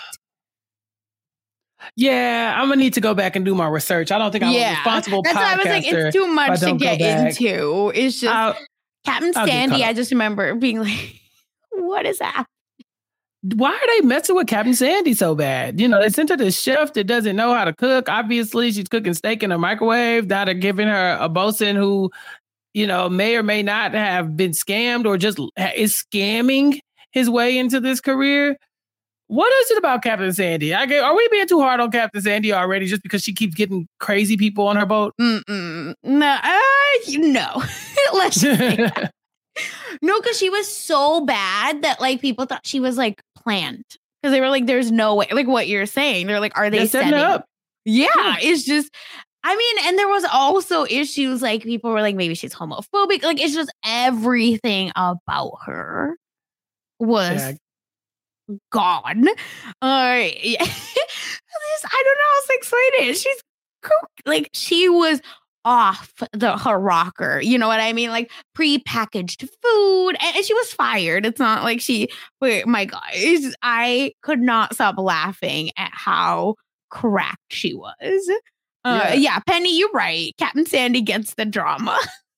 Yeah, I'm gonna need to go back and do my research. I don't think I'm yeah, a responsible podcaster. That's why I was like, it's too much to get into. It's just I'll, Captain I'll Sandy. I just remember being like, what is that? Why are they messing with Captain Sandy so bad? You know, they sent her this chef that doesn't know how to cook. Obviously, she's cooking steak in a microwave. Now they're giving her a bosun who, you know, may or may not have been scammed or just is scamming his way into this career. What is it about Captain Sandy? I get, are we being too hard on Captain Sandy already just because she keeps getting crazy people on her boat? Mm-mm. No, uh, no. Let's just say that. No, because she was so bad that like people thought she was like planned. Because they were like, there's no way. Like what you're saying. They're like, are they setting up? Yeah, yeah, it's just, I mean, and there was also issues like people were like, maybe she's homophobic. Like it's just everything about her was... Yeah. Gone. Uh, yeah. I don't know how to explain it. She's like she was off the her rocker. You know what I mean? Like pre-packaged food, and, and she was fired. It's not like she. Wait, my God, it's, I could not stop laughing at how cracked she was. Uh, yeah. yeah, Penny, you're right. Captain Sandy gets the drama.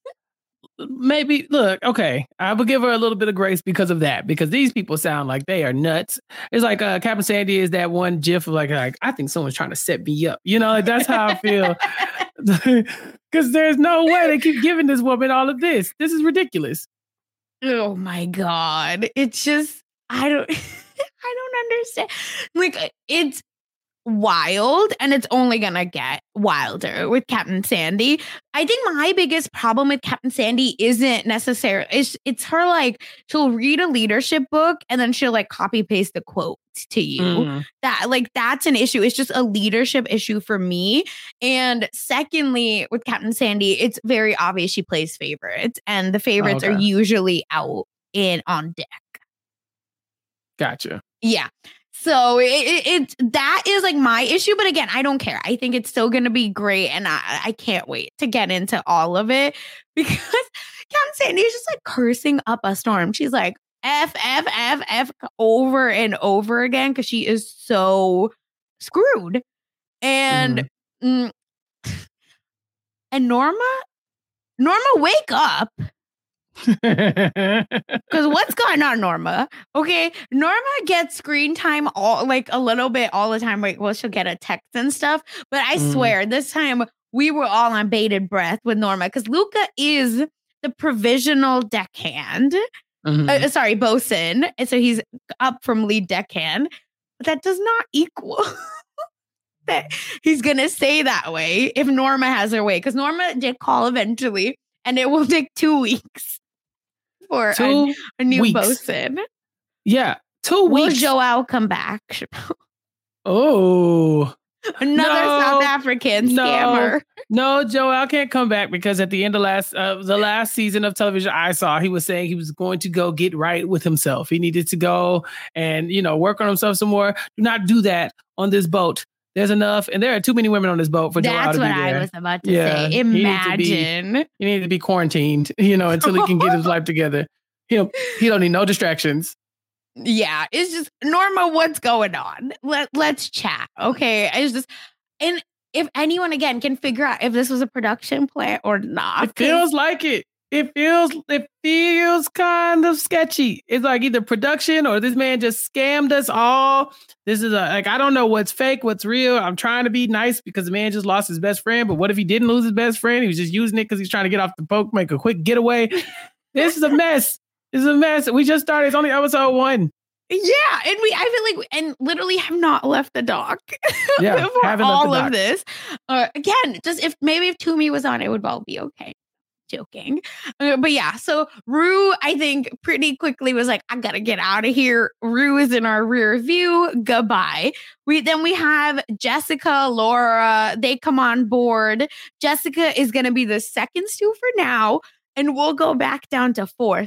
Maybe, look, okay, I will give her a little bit of grace because of that, because these people sound like they are nuts. It's like uh, Captain Sandy is that one gif of like, like, I think someone's trying to set me up. You know, like that's how I feel. Because there's no way they keep giving this woman all of this. This is ridiculous. Oh my God. It's just, I don't, I don't understand. Like, it's wild, and it's only gonna get wilder with Captain Sandy. I think my biggest problem with Captain Sandy isn't necessarily it's, it's her like she'll read a leadership book and then she'll like copy paste the quote to you. Mm. That like that's an issue. It's just a leadership issue for me. And secondly, with Captain Sandy, it's very obvious she plays favorites, and the favorites oh, okay. are usually out in on deck. Gotcha. Yeah. So it, it, it that is like my issue. But again, I don't care. I think it's still going to be great. And I, I can't wait to get into all of it because Captain Sandy is just like cursing up a storm. She's like F, F, F, F over and over again because she is so screwed. And, mm. Mm, and Norma, Norma, wake up. Because what's going on, Norma? Okay, Norma gets screen time all like a little bit all the time. Like, well, she'll get a text and stuff. But I mm. swear, this time we were all on bated breath with Norma because Luca is the provisional deckhand. Mm-hmm. Uh, sorry, bosun. And so he's up from lead deckhand. But that does not equal that he's gonna stay that way if Norma has her way. Because Norma did call eventually, and it will take two weeks. For a, a new weeks. bosun. Yeah. Two Will weeks. Joel come back? Oh. Another No, South African no, scammer. No, Joel can't come back because at the end of last uh, the last season of television I saw, he was saying he was going to go get right with himself. He needed to go and, you know, work on himself some more. Do not do that on this boat. There's enough, and there are too many women on this boat for Joel That's to be what there. I was about to Yeah, say. he needs to be- Imagine. He needs to be quarantined, you know, until he can get his life together. He don't, he don't need no distractions. Yeah, it's just Norma, what's going on? Let, let's chat. Okay. It's just, and if anyone again can figure out if this was a production play or not. It feels like it. It feels it feels kind of sketchy. It's like either production or this man just scammed us all. This is a like I don't know what's fake, what's real. I'm trying to be nice because the man just lost his best friend. But what if he didn't lose his best friend? He was just using it because he's trying to get off the boat, make a quick getaway. This is a mess. This is a mess. We just started. It's only episode one. Yeah, and we I feel like and literally have not left the dock Yeah, for haven't left all the of dock. this. Uh, again, just if maybe if Toomey was on, it would all be okay. Joking, uh, but yeah. So Rue, I think, pretty quickly was like, "I gotta get out of here." Rue is in our rear view. Goodbye. We then we have Jessica, Laura. They come on board. Jessica is gonna be the second stew for now, and we'll go back down to fourth.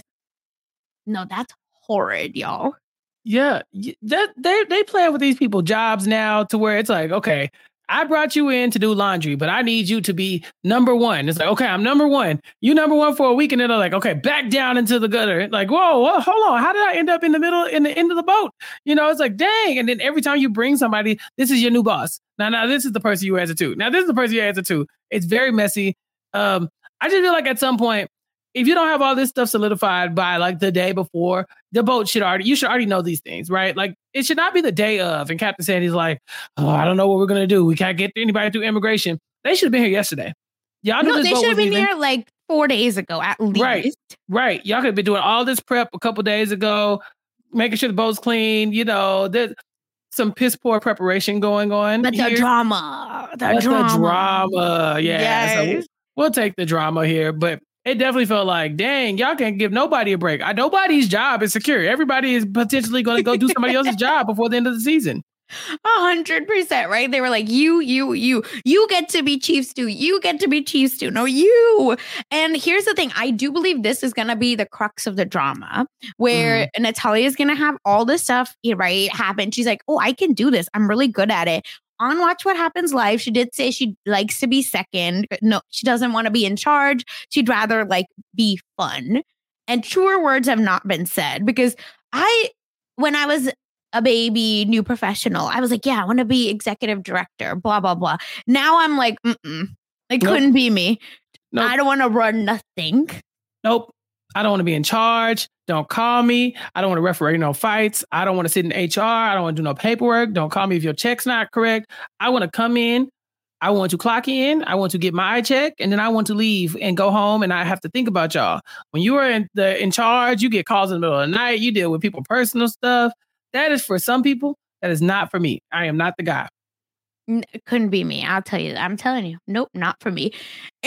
No, that's horrid, y'all. Yeah, y- that they they play with these people jobs now to where it's like, okay, I brought you in to do laundry, but I need you to be number one. It's like, okay, I'm number one. You number one for a week, and then they're like, okay, back down into the gutter. Like, whoa, whoa, hold on, how did I end up in the middle, in the end of the boat? You know, it's like, dang. And then every time you bring somebody, this is your new boss. Now, now this is the person you answer to. Now this is the person you answer to. It's very messy. Um, I just feel like at some point, if you don't have all this stuff solidified by like the day before, the boat should already, you should already know these things, right? Like it should not be the day of. And Captain Sandy's like, oh, I don't know what we're going to do. We can't get anybody through immigration. They should have been here yesterday. Y'all knew No, this they boat should have was been leaving. here like four days ago at least. Right, right. Y'all could have been doing all this prep a couple days ago, making sure the boat's clean. You know, there's some piss poor preparation going on. But the here. drama, the But drama. the drama. Yeah. So Yes. we'll take the drama here, but it definitely felt like, dang, y'all can't give nobody a break. I, nobody's job is secure. Everybody is potentially going to go do somebody else's job before the end of the season. A hundred percent, right? They were like, you, you, you, you get to be Chief Stew. You get to be Chief Stew. No, you. And here's the thing. I do believe this is going to be the crux of the drama where mm. Natalia is going to have all this stuff, right, happen. She's like, oh, I can do this. I'm really good at it. On Watch What Happens Live, she did say she likes to be second. No, she doesn't want to be in charge. She'd rather like be fun. And truer words have not been said because I, when I was a baby, new professional, I was like, yeah, I want to be executive director, blah, blah, blah. Now I'm like, mm-mm, it Nope. couldn't be me. Nope. I don't want to run nothing. Nope. I don't want to be in charge. Don't call me. I don't want to referee no fights. I don't want to sit in H R. I don't want to do no paperwork. Don't call me if your check's not correct. I want to come in. I want to clock in. I want to get my check, and then I want to leave and go home. And I have to think about y'all. When you are in the in charge, you get calls in the middle of the night. You deal with people personal stuff. That is for some people. That is not for me. I am not the guy. N- couldn't be me. I'll tell you that. I'm telling you. Nope, not for me.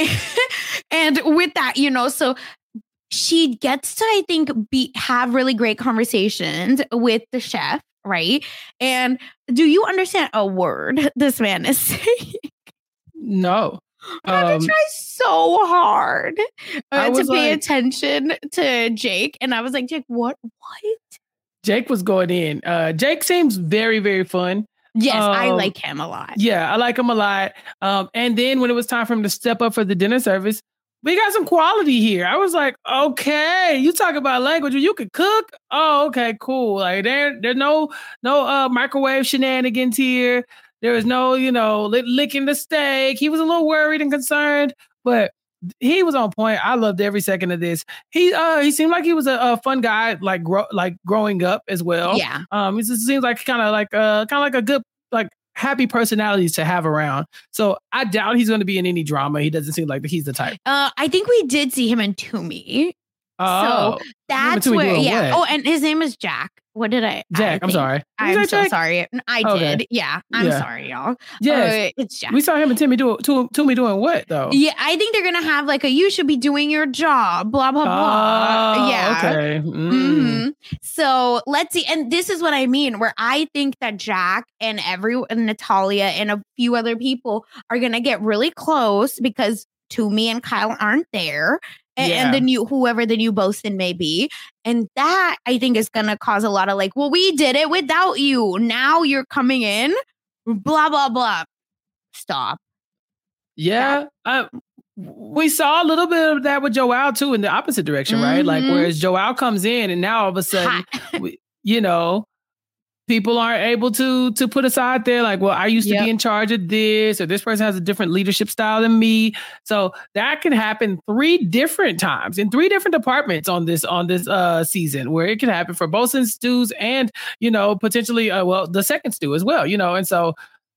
And with that, you know, so she gets to, I think, be have really great conversations with the chef, right? And do you understand a word this man is saying? No. I had Um, to try so hard I uh, to was pay like- attention to Jake. And I was like, Jake, what? What? Jake was going in. Uh, Jake seems very, very fun. Yes, I Um, like him a lot. Yeah, I like him a lot. Um, and then when it was time for him to step up for the dinner service, we got some quality here. I was like, okay, you talk about language, you could cook. Oh, okay, cool. Like there, there's no no uh, microwave shenanigans here. There was no, you know, li- licking the steak. He was a little worried and concerned, but he was on point. I loved every second of this. He uh he seemed like he was a, a fun guy, like grow like growing up as well. Yeah. Um, it just seems like kind of like uh kind of like a good like happy personalities to have around. So I doubt he's going to be in any drama. He doesn't seem like he's the type. Uh, I think we did see him in Toomey. Oh, so that's Timmy where, doing yeah. what? Oh, and his name is Jack. What did I? Jack, I I'm think? sorry. Did you I'm say so Jack? sorry. I Okay. did. Yeah. I'm Yeah. sorry, y'all. Yes. Uh, it's Jack. We saw him and Timmy do to, to me doing what though? Yeah, I think they're gonna have like a you should be doing your job, blah blah blah. Oh, yeah. okay. Mm. Mhm. So let's see. And this is what I mean, where I think that Jack and every and Natalia and a few other people are gonna get really close because Toomey and Kyle aren't there. And, Yeah. and the new whoever the new bosun may be. And that I think is gonna cause a lot of like, well, we did it without you. Now you're coming in, blah blah blah. Stop. Yeah. Uh, we saw a little bit of that with Joel too in the opposite direction, right? Like Mhm. whereas Joel comes in and now all of a sudden, we, you know, people aren't able to to put aside there like, well, I used to Yep. be in charge of this, or this person has a different leadership style than me. So that can happen three different times in three different departments on this on this uh season, where it can happen for both stews and you know potentially uh, well the second stew as well, you know, and so.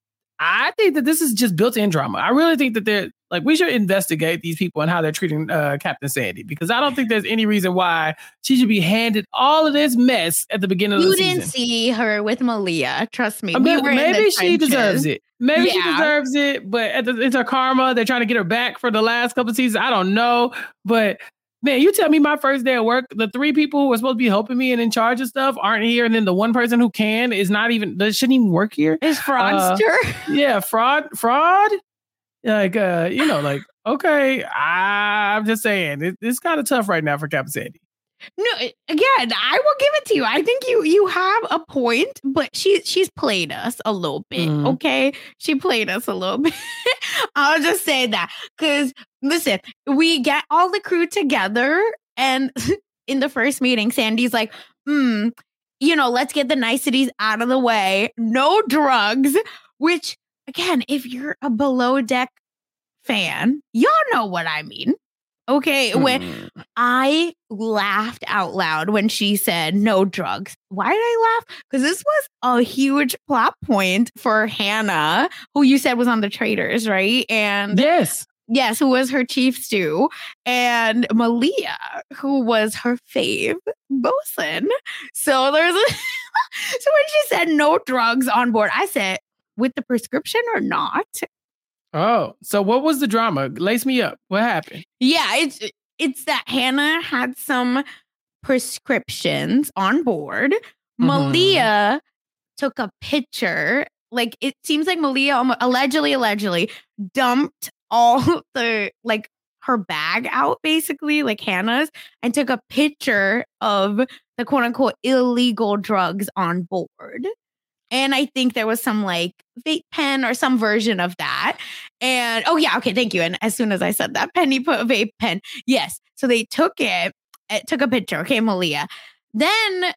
I think that this is just built-in drama. I really think that they're like we should investigate these people and how they're treating uh, Captain Sandy because I don't think there's any reason why she should be handed all of this mess at the beginning of You the didn't season. see her with Malia. Trust me. I We mean, were in the maybe she trenches. deserves it. Maybe she Yeah. deserves it, but at the, it's her karma. They're trying to get her back for the last couple of seasons. I don't know, but man, you tell me my first day at work, the three people who were supposed to be helping me and in charge of stuff aren't here, and then the one person who can is not even that shouldn't even work here. Is fraudster? Uh, yeah, fraud, fraud. Like, uh, you know, like okay, I'm just saying it, it's kind of tough right now for Captain Sandy. No, again, I will give it to you. I think you you have a point, but she she's played us a little bit. Mhm. Okay, she played us a little bit. I'll just say that because listen, we get all the crew together, and in the first meeting, Sandy's like, "Hmm, you know, let's get the niceties out of the way. No drugs." Which, again, if you're a Below Deck fan, y'all know what I mean. Okay, when Mm. I laughed out loud when she said no drugs. Why did I laugh? Because this was a huge plot point for Hannah, who you said was on the Traitors, right? And Yes. yes, who was her chief stew, and Malia, who was her fave bosun. So there's a so when she said no drugs on board, I said, with the prescription or not? Oh, so what was the drama? Lace me up. What happened? Yeah, it's it's that Hannah had some prescriptions on board. Mm-hmm. Malia took a picture. Like it seems like Malia almo- allegedly, allegedly dumped all the like her bag out, basically, like Hannah's, and took a picture of the quote unquote illegal drugs on board. And I think there was some like vape pen or some version of that. And oh, yeah. Okay. Thank you. And as soon as I said that, Penny put a vape pen. Yes. So they took it, it took a picture. Okay. Malia. Then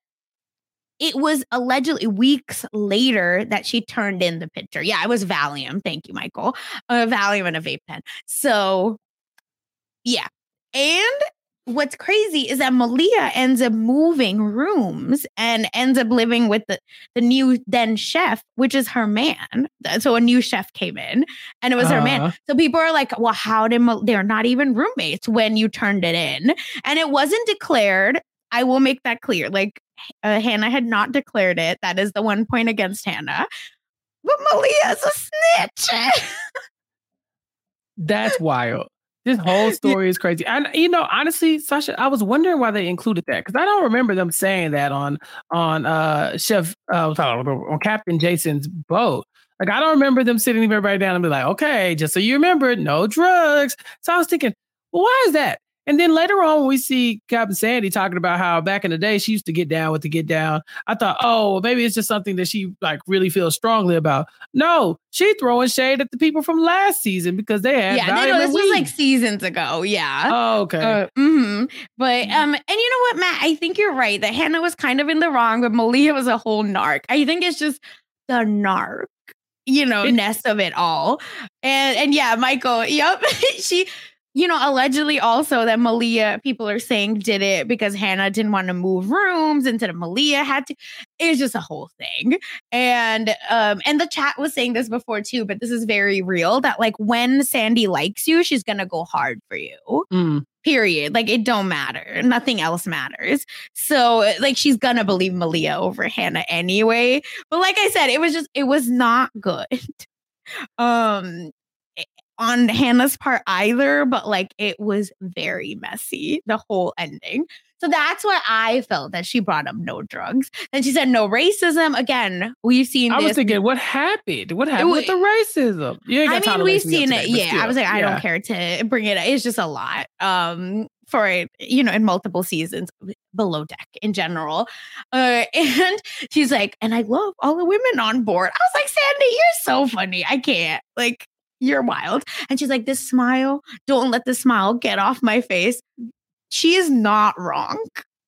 it was allegedly weeks later that she turned in the picture. Yeah. It was Valium. Thank you, Michael. A Valium and a vape pen. So yeah. And what's crazy is that Malia ends up moving rooms and ends up living with the, the new then chef, which is her man. So a new chef came in and it was her man. Uh-huh. So people are like, well, how did Mal- they're not even roommates when you turned it in? And it wasn't declared. I will make that clear. Like uh, Hannah had not declared it. That is the one point against Hannah. But Malia's a snitch. That's wild. This whole story is crazy. And you know, honestly, Sasha, I was wondering why they included that because I don't remember them saying that on on uh Chef uh, on Captain Jason's boat. Like I don't remember them sitting everybody down and be like, okay, just so you remember, no drugs. So I was thinking, well, why is that? And then later on, when we see Captain Sandy talking about how back in the day she used to get down with the get down, I thought, oh, well, maybe it's just something that she like really feels strongly about. No, she throwing shade at the people from last season because they had Yeah, no, no, this was like seasons ago. Yeah. Oh, okay. Uh, mm-hmm. But um, and you know what, Matt? I think you're right that Hannah was kind of in the wrong, but Malia was a whole narc. I think it's just the narc, you know, ness of it all. And and yeah, Michael. Yep, she. You know, allegedly also that Malia, people are saying did it because Hannah didn't want to move rooms instead of Malia had to. It's just a whole thing. And um, and the chat was saying this before too, but this is very real that like when Sandy likes you, she's going to go hard for you. Mm. period. Like, it don't matter. Nothing else matters. So, like, she's gonna believe Malia over Hannah anyway. But like I said, it was just, it was not good. Um, on Hannah's part either, but like, it was very messy, the whole ending. So that's why I felt that she brought up no drugs. And she said no racism. Again, we've seen I this. was thinking, what happened? What happened with the racism? You ain't got I time mean, to we've lace me up seen today, it. but Yeah. still, I was like, I yeah. don't care to bring it up. It's just a lot um, for it, you know, in multiple seasons, Below Deck in general. Uh, and she's like, and I love all the women on board. I was like, Sandy, you're so funny. I can't. Like, you're wild. And she's like, this smile, don't let the smile get off my face. She is not wrong.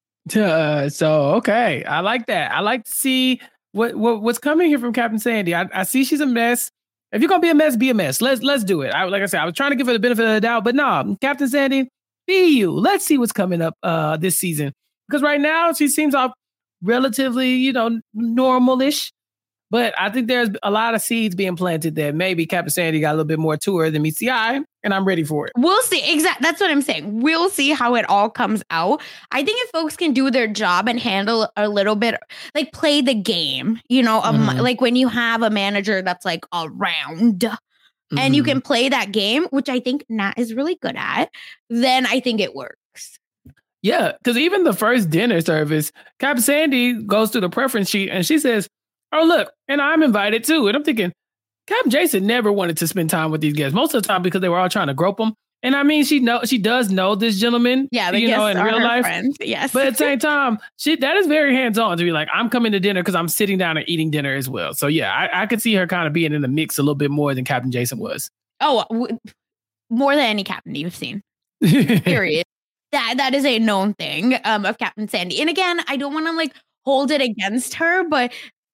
Uh, so okay, I like that. I like to see what, what what's coming here from Captain Sandy. I, I see she's a mess. If you're gonna be a mess, be a mess. Let's let's do it. I, like I said, I was trying to give her the benefit of the doubt, but no, Captain Sandy, be you. Let's see what's coming up uh this season, because right now she seems off relatively, you know, normal-ish. But I think there's a lot of seeds being planted that maybe Captain Sandy got a little bit more to her than meets the eye, and I'm ready for it. We'll see. Exactly. That's what I'm saying. We'll see how it all comes out. I think if folks can do their job and handle a little bit, like play the game, you know, um, Mhm. like when you have a manager that's like around Mm-hmm. and you can play that game, which I think Nat is really good at, then I think it works. Yeah, because even the first dinner service, Captain Sandy goes through the preference sheet and she says, oh, look, and I'm invited too. And I'm thinking, Captain Jason never wanted to spend time with these guests, most of the time because they were all trying to grope him. And I mean, she know she does know this gentleman, Yeah, the you know, guests in are real her life. friends. Yes. But at the same time, she that is very hands-on to be like, I'm coming to dinner because I'm sitting down and eating dinner as well. So yeah, I, I could see her kind of being in the mix a little bit more than Captain Jason was. Oh, w- more than any captain you've seen. Period. That that is a known thing um, of Captain Sandy. And again, I don't want to like hold it against her, but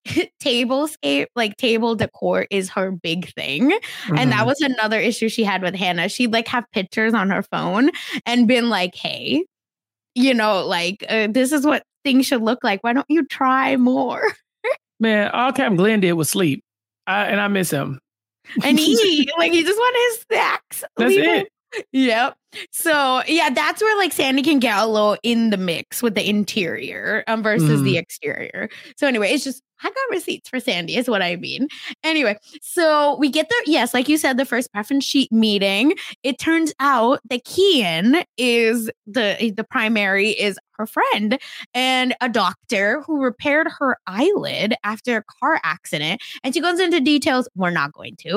tablescape, like table decor is her big thing. Mm-hmm. And that was another issue she had with Hannah. She'd like have pictures on her phone and been like, hey, you know, like uh, this is what things should look like. Why don't you try more? Man, all Captain Glenn did was sleep. I, and I miss him. And eat. Like he just wanted his snacks. That's Leave it. him. Yep. So yeah, that's where like Sandy can get a little in the mix with the interior um, versus Mm. the exterior. So anyway, it's just I got receipts for Sandy is what I mean. Anyway, so we get the yes, like you said, the first preference sheet meeting. It turns out that Kian is the the primary is her friend and a doctor who repaired her eyelid after a car accident. And she goes into details. We're not going to.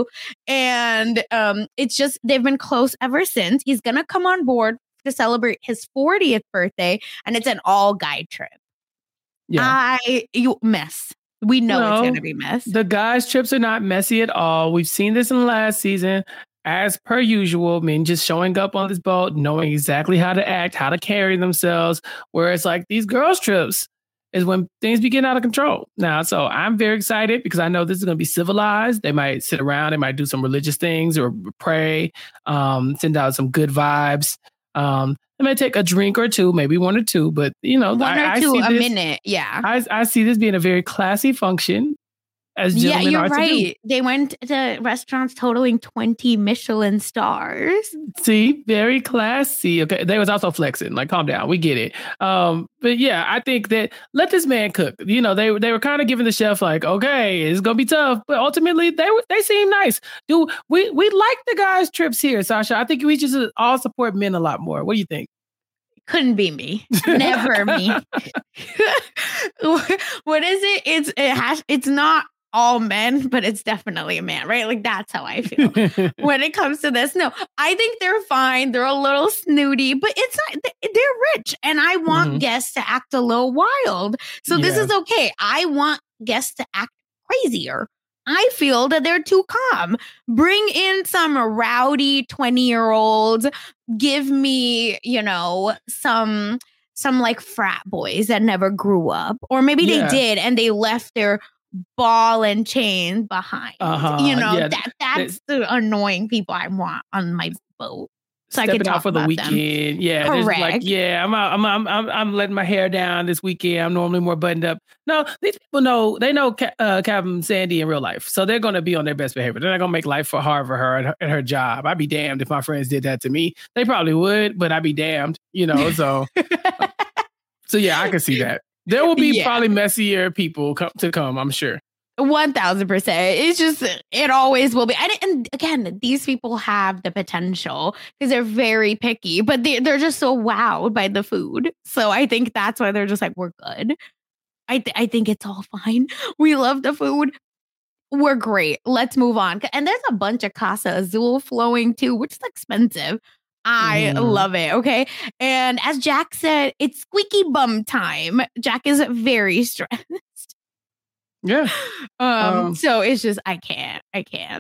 And um, it's just they've been close ever since. He's gonna come on board to celebrate his fortieth birthday, and it's an all guy trip. Yeah. I you mess. We know No, it's gonna be mess. The guys' trips are not messy at all. We've seen this in the last season. As per usual, I mean, just showing up on this boat, knowing exactly how to act, how to carry themselves. Where it's like these girls' trips is when things be getting out of control. Now, so I'm very excited because I know this is going to be civilized. They might sit around, they might do some religious things or pray, um, send out some good vibes. Um, they might take a drink or two, maybe one or two, but you know, One I, or I two see a this- minute. Yeah. I, I see this being a very classy function. As Yeah, gentlemen you're are to do. right. They went to restaurants totaling twenty Michelin stars. See, very classy. Okay, they was also flexing. Like, calm down. We get it. Um, but yeah, I think that let this man cook. You know, they they were kind of giving the chef like, okay, it's gonna be tough, but ultimately they were they seem nice. Do we we like the guys' trips here, Sasha? I think we just all support men a lot more. What do you think? Couldn't be me. Never me. What is it? It's it has. It's not all men, but it's definitely a man, right? Like that's how I feel when it comes to this. No, I think they're fine. They're a little snooty, but it's not. They're rich, and I want Mhm. guests to act a little wild. So this Yeah. is okay. I want guests to act crazier. I feel that they're too calm. Bring in some rowdy twenty year olds. Give me, you know, some some like frat boys that never grew up, or maybe Yeah. they did and they left their ball and chain behind. Uh-huh. You know, Yeah, that that's the annoying people I want on my boat. So I stepping can out talk for the about weekend. them. Yeah, there's like, Correct. yeah, I'm, out, I'm, I'm, I'm, I'm letting my hair down this weekend. I'm normally more buttoned up. No, these people know they know Ca- uh, Captain Sandy in real life, so they're gonna be on their best behavior. They're not gonna make life for hard for her at, her at her job. I'd be damned if my friends did that to me. They probably would, but I'd be damned, you know. So, so yeah, I can see that. There will be Yeah. probably messier people come, to come. I'm sure. One thousand percent. It's just, it always will be. And, and again, these people have the potential because they're very picky, but they, they're just so wowed by the food. So I think that's why they're just like, we're good. I, th- I think it's all fine. We love the food. We're great. Let's move on. And there's a bunch of Casa Azul flowing too, which is expensive. I Mhm. love it. Okay. And as Jack said, it's squeaky bum time. Jack is very stressed. Yeah. Um, Um, so it's just I can't. I can't.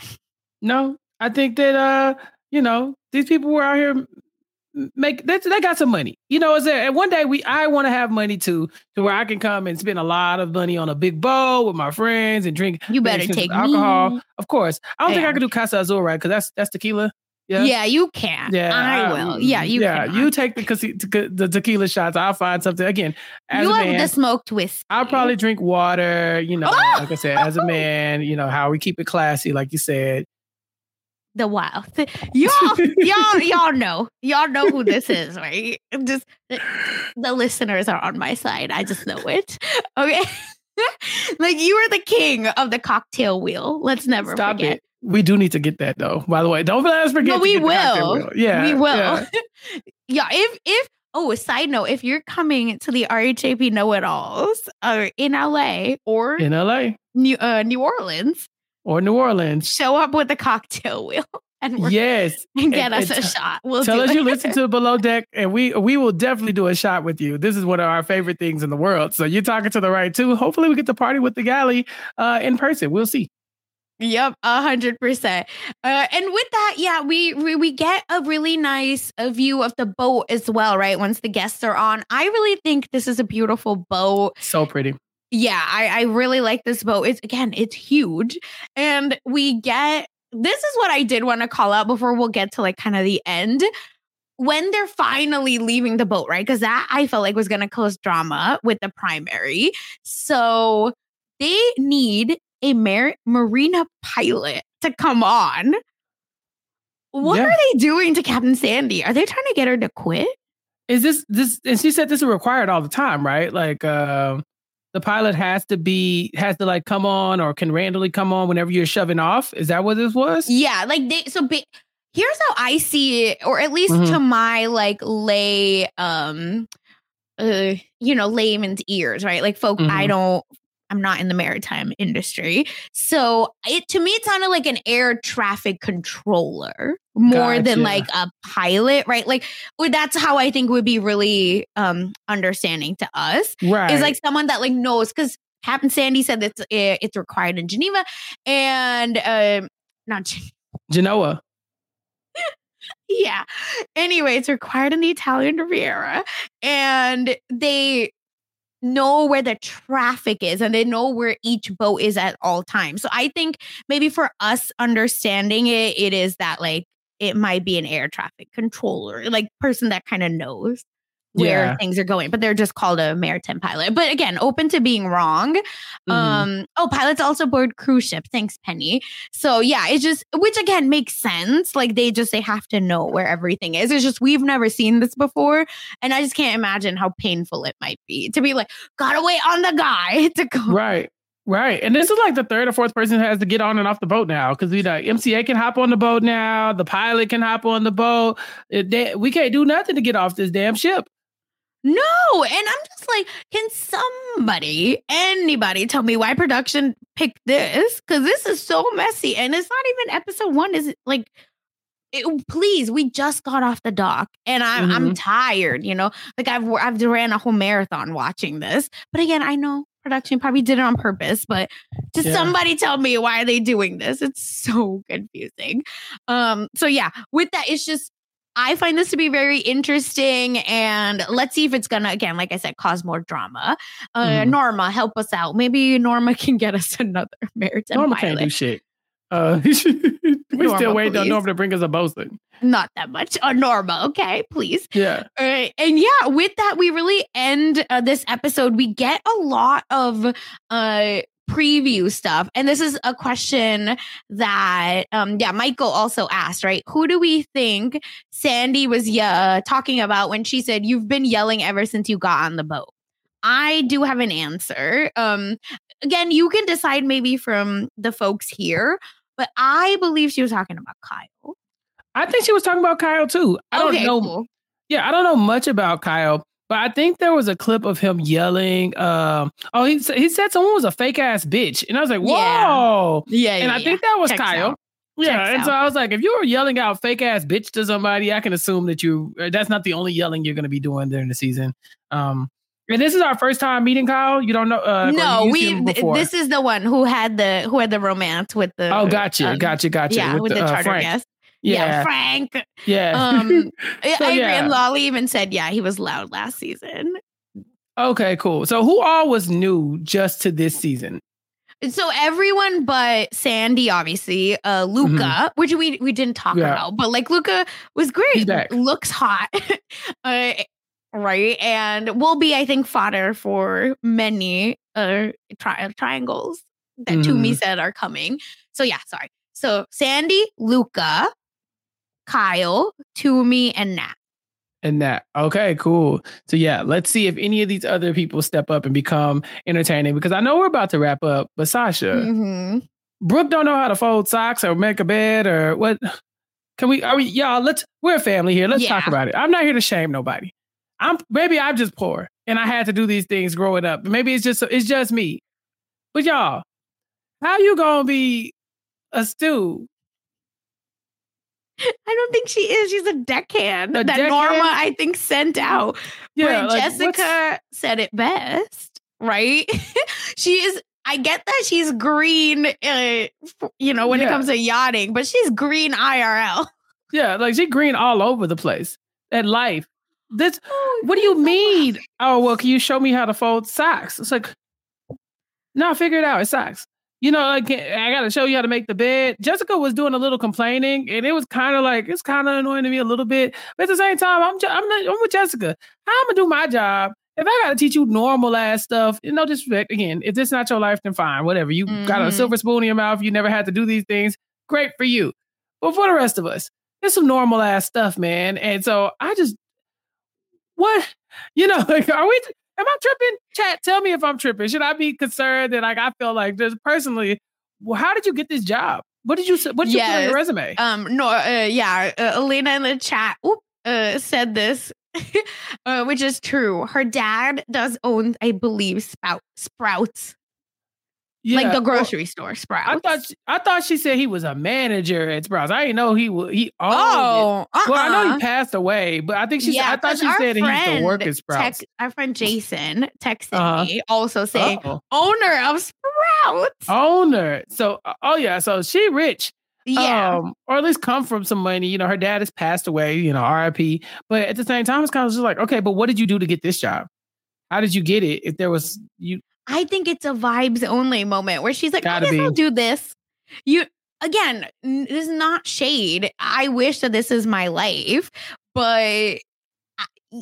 No, I think that uh, you know, these people were out here m- make they, they got some money. You know, is there and one day we I want to have money too, to where I can come and spend a lot of money on a big bowl with my friends and drink You very better expensive take alcohol. me. Of course. I don't think Yeah. I could do Casa Azul, right? Because that's that's tequila. Yeah, Yeah. you can. Yeah, I I- will. Yeah, you yeah, can. you take the casi- te- the tequila shots. I'll find something again. As You a have man, the smoked whiskey. I'll probably drink water. You know, Oh! like I said, as a man, you know how we keep it classy, like you said. The wild. Y'all, y'all, y'all know. Y'all know who this is, right? Just the listeners are on my side. I just know it. Okay. Like you are the king of the cocktail wheel. Let's never Stop forget. it. We do need to get that though. By the way, don't let us forget. But to we get the cocktail will. wheel. Yeah, we will. yeah. Yeah. If if oh, a side note, if you're coming to the R H A P Know It Alls uh, in L A or In L A New uh, New Orleans, or New Orleans. show up with the cocktail wheel and we're, Yes, and get And- us and a t- shot. We'll Tell do us it. you listen to Below Deck, and we we will definitely do a shot with you. This is one of our favorite things in the world. So you're talking to the right too. Hopefully, we get to party with the galley uh, in person. We'll see. Yep, a hundred percent. Uh, and with that, yeah, we, we we get a really nice uh view of the boat as well, right? Once the guests are on, I really think this is a beautiful boat. So pretty. Yeah, I, I really like this boat. It's again, it's huge, and we get. This is what I did want to call out before we'll get to like kind of the end. When they're finally leaving the boat, right? Because that I felt like was going to cause drama with the primary. So they need a mar- marina pilot to come on. What Yeah. are they doing to Captain Sandy? Are they trying to get her to quit? Is this this? And she said this is required all the time, right? Like uh, the pilot has to be has to like come on or can randomly come on whenever you're shoving off. Is that what this was? Yeah, like they so ba- here's how I see it, or at least Mhm. to my like lay um uh you know, layman's ears, right? Like folk I Mhm. don't I'm not in the maritime industry. So it to me it sounded like an air traffic controller more than Gotcha. like a pilot, right? Like or that's how I think would be really um understanding to us. Right. Is like someone that like knows because Captain Sandy said that it's, uh, it's required in Geneva and um not Geneva. Genoa. Yeah. Anyway, it's required in the Italian Riviera. And they know where the traffic is and they know where each boat is at all times. So I think maybe for us understanding it, it is that like it might be an air traffic controller, like person that kind of knows where Yeah. things are going, but they're just called a maritime pilot. But again, open to being wrong. Mhm. Um, oh, pilots also board cruise ship. Thanks, Penny. So yeah, it's just, which again makes sense. Like they just, they have to know where everything is. It's just, we've never seen this before. And I just can't imagine how painful it might be to be like, gotta wait on the guy to go. Right. Right. And this is like the third or fourth person who has to get on and off the boat now. Because you know, M C A can hop on the boat now. The pilot can hop on the boat. It, they, we can't do nothing to get off this damn ship. No. And I'm just like, can somebody, anybody tell me why production picked this? Because this is so messy. And it's not even episode one. Is it like, it, please, we just got off the dock and I'm, I'm Mhm. tired, you know, like I've, I've ran a whole marathon watching this. But again, I know production probably did it on purpose, but just Yeah. somebody tell me why are they doing this? It's so confusing. Um, so yeah, with that, it's just, I find this to be very interesting, and let's see if it's gonna, again, like I said, cause more drama. Uh, Mhm. Norma, help us out. Maybe Norma can get us another maritime Norma pilot. can't do shit. Uh, we Norma, still waiting on please. Norma to bring us a bosun. Not that much. Uh, Norma, okay, please. Yeah. All right. And yeah, with that, we really end uh, this episode. We get a lot of uh, preview stuff. And this is a question that, um, yeah, Michael also asked, right? Who do we think Sandy was uh, talking about when she said, you've been yelling ever since you got on the boat? I do have an answer. Um, again, you can decide maybe from the folks here, but I believe she was talking about Kyle. I think she was talking about Kyle too. I don't Okay, know. cool. Yeah, I don't know much about Kyle, but I think there was a clip of him yelling. Um, oh, he said he said someone was a fake ass bitch, and I was like, whoa, Yeah, and yeah, I yeah. think that was Checks Kyle. out. Yeah, Checks and so out. I was like, if you were yelling out fake ass bitch to somebody, I can assume that you uh, that's not the only yelling you're going to be doing during the season. Um, and this is our first time meeting Kyle. You don't know? Uh, No, or you used we. him th- before? This is the one who had the who had the romance with the. Oh, gotcha, um, gotcha, gotcha. Yeah, with, With the, the, uh, charter Frank. guest. Yeah. Yeah, Frank. Yeah. Um, I So, agree. yeah. And Lolly even said, yeah, he was loud last season. Okay, cool. So who all was new just to this season? So everyone but Sandy, obviously, uh, Luca, which we we didn't talk Yeah. about, but like Luca was great. He's back. Looks hot, uh, right? And will be, I think, fodder for many uh tri- triangles that Toomey Mhm. said are coming. So yeah, sorry. So Sandy, Luca, Kyle, Toomey, and Nat. And that. Okay, cool. So yeah, let's see if any of these other people step up and become entertaining because I know we're about to wrap up, but Sasha, Mm-hmm. Brooke don't know how to fold socks or make a bed or what. Can we, are we, y'all, let's, we're a family here. Let's talk Yeah. about it. I'm not here to shame nobody. I'm, maybe I'm just poor and I had to do these things growing up. Maybe it's just, it's just me. But y'all, how you gonna be a stew? I don't think she is. She's a deckhand A that deckhand? Norma, I think, sent out. Yeah, where like, Jessica said it best, right? She is. I get that she's green, uh, you know, when it Yeah. comes to yachting, but she's green I R L. Yeah, like she green all over the place at life. This, Oh, what do you mean? Oh, well, can you show me how to fold socks? It's like, no, figure it out. It's socks. You know, like, I got to show you how to make the bed. Jessica was doing a little complaining, and it was kind of like, it's kind of annoying to me a little bit. But at the same time, I'm, ju- I'm, not, I'm with Jessica. How I'm going to do my job? If I got to teach you normal ass stuff, no disrespect, again, if this is not your life, then fine, whatever. You got a Mhm. silver spoon in your mouth. You never had to do these things. Great for you. But for the rest of us, it's some normal ass stuff, man. And so I just, what, you know, like, are we, am I tripping? Chat, tell me if I'm tripping. Should I be concerned that, like, I feel like just personally, well, how did you get this job? What did you, s- what did you put on Yes. your resume? Um, no, uh, yeah, uh, Elena in the chat oop, uh, said this, uh, which is true. Her dad does own, I believe, Spout Sprouts, like Yeah, the well, grocery store Sprouts. I thought she, I thought she said he was a manager at Sprouts. I didn't know he was he owned Oh, it. Well, I know uh-uh. he passed away, but I think she said, I thought 'cause she our said he used to work friend at Sprouts. text- our friend Jason texted Uh-huh. me also saying Uh-oh. owner of Sprouts. Owner. So uh, oh yeah, so she rich. Yeah. Um, or at least come from some money. You know, her dad has passed away, you know, R I P. But at the same time, it's kind of just like, okay, but what did you do to get this job? How did you get it? If there was you I think it's a vibes only moment where she's like, Gotta I guess be. I'll do this. You again, n- this is not shade. I wish that this is my life, but I-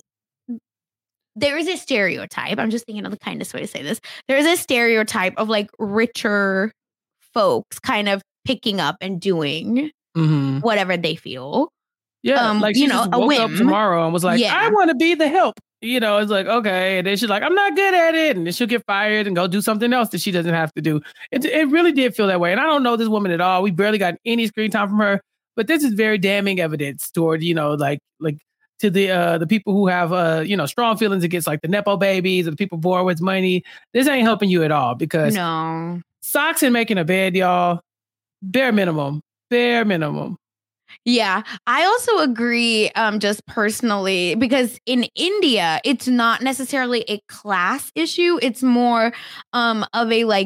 there is a stereotype. I'm just thinking of the kindest way to say this. There is a stereotype of like richer folks kind of picking up and doing Mhm. whatever they feel. Yeah, Um, like she you know, just a woke up whim. tomorrow and was like, Yeah. I want to be the help. You know, it's like, okay. And then she's like, I'm not good at it. And then she'll get fired and go do something else that she doesn't have to do. It, it really did feel that way. And I don't know this woman at all. We barely got any screen time from her. But this is very damning evidence toward, you know, like, like to the uh the people who have uh, you know, strong feelings against like the Nepo babies or the people born with money. This ain't helping you at all because No. socks and making a bed, y'all, bare minimum. Bare minimum. Yeah, I also agree, um, just personally, because in India, it's not necessarily a class issue. It's more um, of a like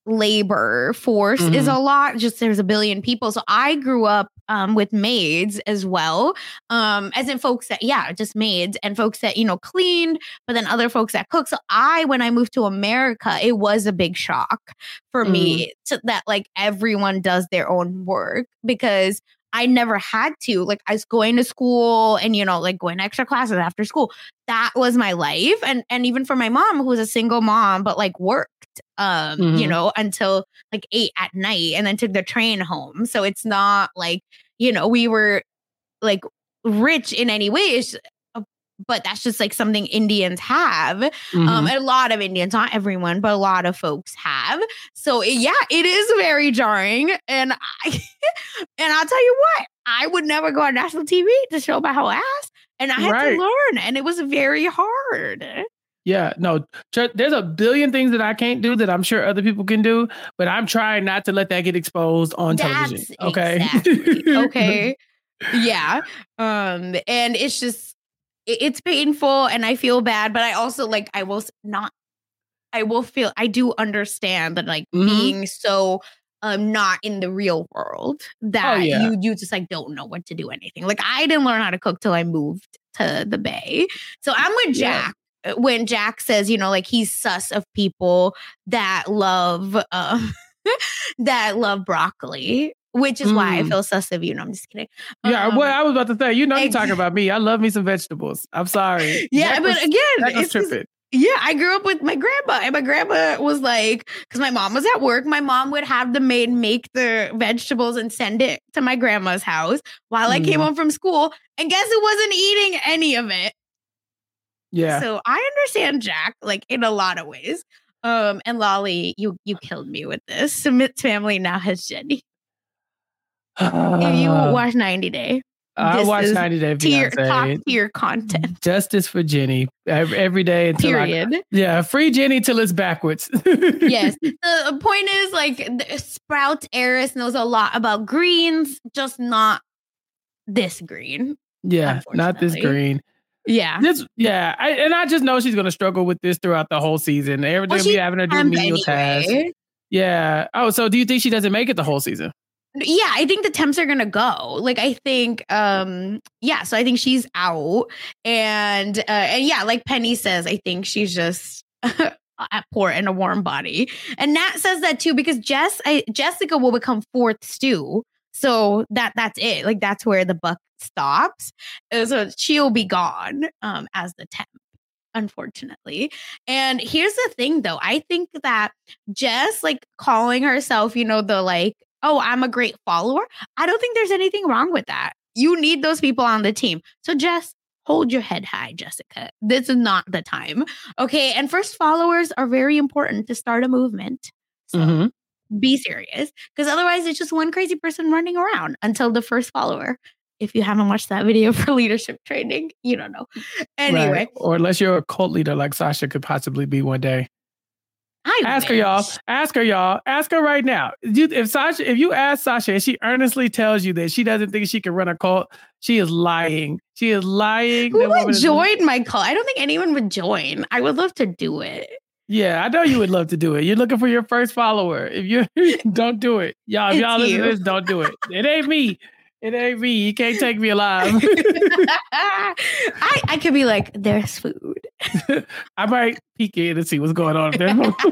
labor force Mhm. is a lot. Just there's a billion people. So I grew up um, with maids as well. Um, as in folks that, yeah, just maids and folks that, you know, cleaned, but then other folks that cook. So I, when I moved to America, it was a big shock for me to, that like everyone does their own work because I never had to. Like I was going to school and, you know, like going to extra classes after school. That was my life. And and even for my mom, who was a single mom, but like worked, um, Mhm. you know, until like eight at night and then took the train home. So it's not like, you know, we were like rich in any way. It's, uh, but that's just like something Indians have. Um, Mhm. and a lot of Indians, not everyone, but a lot of folks have. So it- yeah, it is very jarring. And I, and I'll tell you what, I would never go on national T V to show my whole ass. And I had Right. to learn, and it was very hard. Yeah, no, tr- there's a billion things that I can't do that I'm sure other people can do, but I'm trying not to let that get exposed on television. That's Okay. exactly. Okay. Yeah. Um, and it's just, it- it's painful and I feel bad, but I also like, I will s- not, I will feel, I do understand that like Mhm. being so um not in the real world that Oh, yeah. you you just like don't know what to do anything. Like I didn't learn how to cook till I moved to the Bay. So I'm with Yeah. Jack uh, when Jack says, you know, like he's sus of people that love um that love broccoli, which is why I Mm. feel sus of you. No, I'm just kidding. Yeah, Um, well, I was about to say, you know, you're ex- talking about me. I love me some vegetables. I'm sorry. Yeah, Jack but was- again, Jack was it's just- tripping. Yeah, I grew up with my grandma, and my grandma was like, because my mom was at work, my mom would have the maid make the vegetables and send it to my grandma's house while I came Mhm. home from school. And guess who wasn't eating any of it? Yeah. So I understand Jack, like in a lot of ways. Um, and Lolly, you you killed me with this. Submit's family now has Jenny. If you watch ninety Day, I this watch is ninety Day tier, top Fiancé. tier content. Justice for Jenny every, every day until I- Period. yeah, free Jenny till it's backwards. Yes. The point is like the Sprout heiress knows a lot about greens, just not this green. Yeah, not this Unfortunately. green. Yeah. This, yeah, I, and I just know she's gonna struggle with this throughout the whole season. Every Well, day she's we having her do temp menial tasks. anyway. Yeah. Oh, so do you think she doesn't make it the whole season? Yeah, I think the temps are gonna go. Like, I think, um, yeah. So I think she's out, and uh, and yeah, like Penny says, I think she's just at port in a warm body. And Nat says that too because Jess, I, Jessica will become fourth stew. So that that's it. Like that's where the buck stops. Uh, So she'll be gone um, as the temp, unfortunately. And here's the thing, though. I think that Jess, like calling herself, you know, the like, oh, I'm a great follower. I don't think there's anything wrong with that. You need those people on the team. So Jess, hold your head high, Jessica. This is not the time. Okay. And first followers are very important to start a movement. So Mhm. be serious. Because otherwise it's just one crazy person running around until the first follower. If you haven't watched that video for leadership training, you don't know. Anyway. Right. Or unless you're a cult leader like Sasha could possibly be one day. I Ask her, y'all. Ask her, y'all. Ask her right now. You, if Sasha, if you ask Sasha and she earnestly tells you that she doesn't think she can run a cult, she is lying. She is lying. Who That woman would is- join my cult? I don't think anyone would join. I would love to do it. Yeah, I know you would love to do it. You're looking for your first follower. If you don't do it, y'all, if It's y'all listen you. to this, don't do it. It ain't me. It ain't me. You can't take me alive. I, I could be like, there's food. I might peek in and see what's going on there.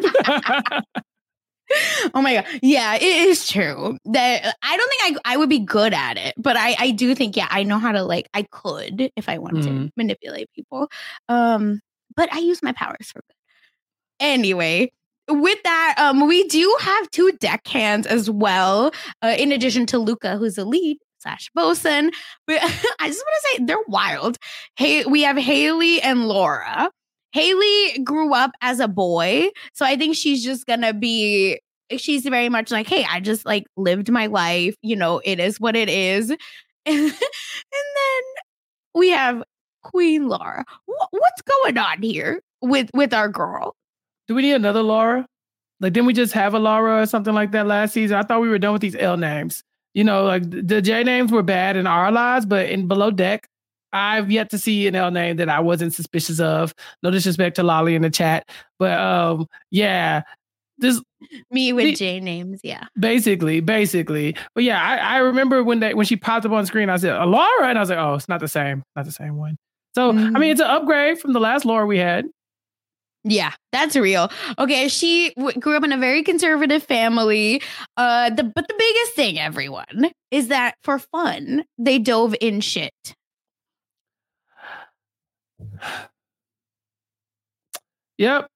Oh my god. Yeah, it is true. That I don't think I I would be good at it, but I I do think yeah, I know how to like I could if I wanted to Mhm. manipulate people. Um but I use my powers for good. Anyway, with that, um we do have two deckhands as well, uh, in addition to Luca who's the lead slash bosun. But I just want to say they're wild. Hey, we have Haley and Laura. Haley grew up as a boy, so I think she's just gonna be. She's very much like, hey, I just like lived my life. You know, it is what it is. And, and then we have Queen Laura. Wh- what's going on here with with our girl? Do we need another Laura? Like, didn't we just have a Laura or something like that last season? I thought we were done with these L names. You know, like the the J names were bad in our lives, but in Below Deck, I've yet to see an L name that I wasn't suspicious of. No disrespect to Lolly in the chat, but um, yeah, This Me with the, J names, yeah. Basically, basically. But yeah, I, I remember when they when she popped up on the screen, I said, Laura, and I was like, oh, it's not the same, not the same one. So mm-hmm. I mean, it's an upgrade from the last Laura we had. Yeah, that's real. Okay, she w- grew up in a very conservative family. Uh, the but the biggest thing, everyone, is that for fun, they dove in shit. Yep.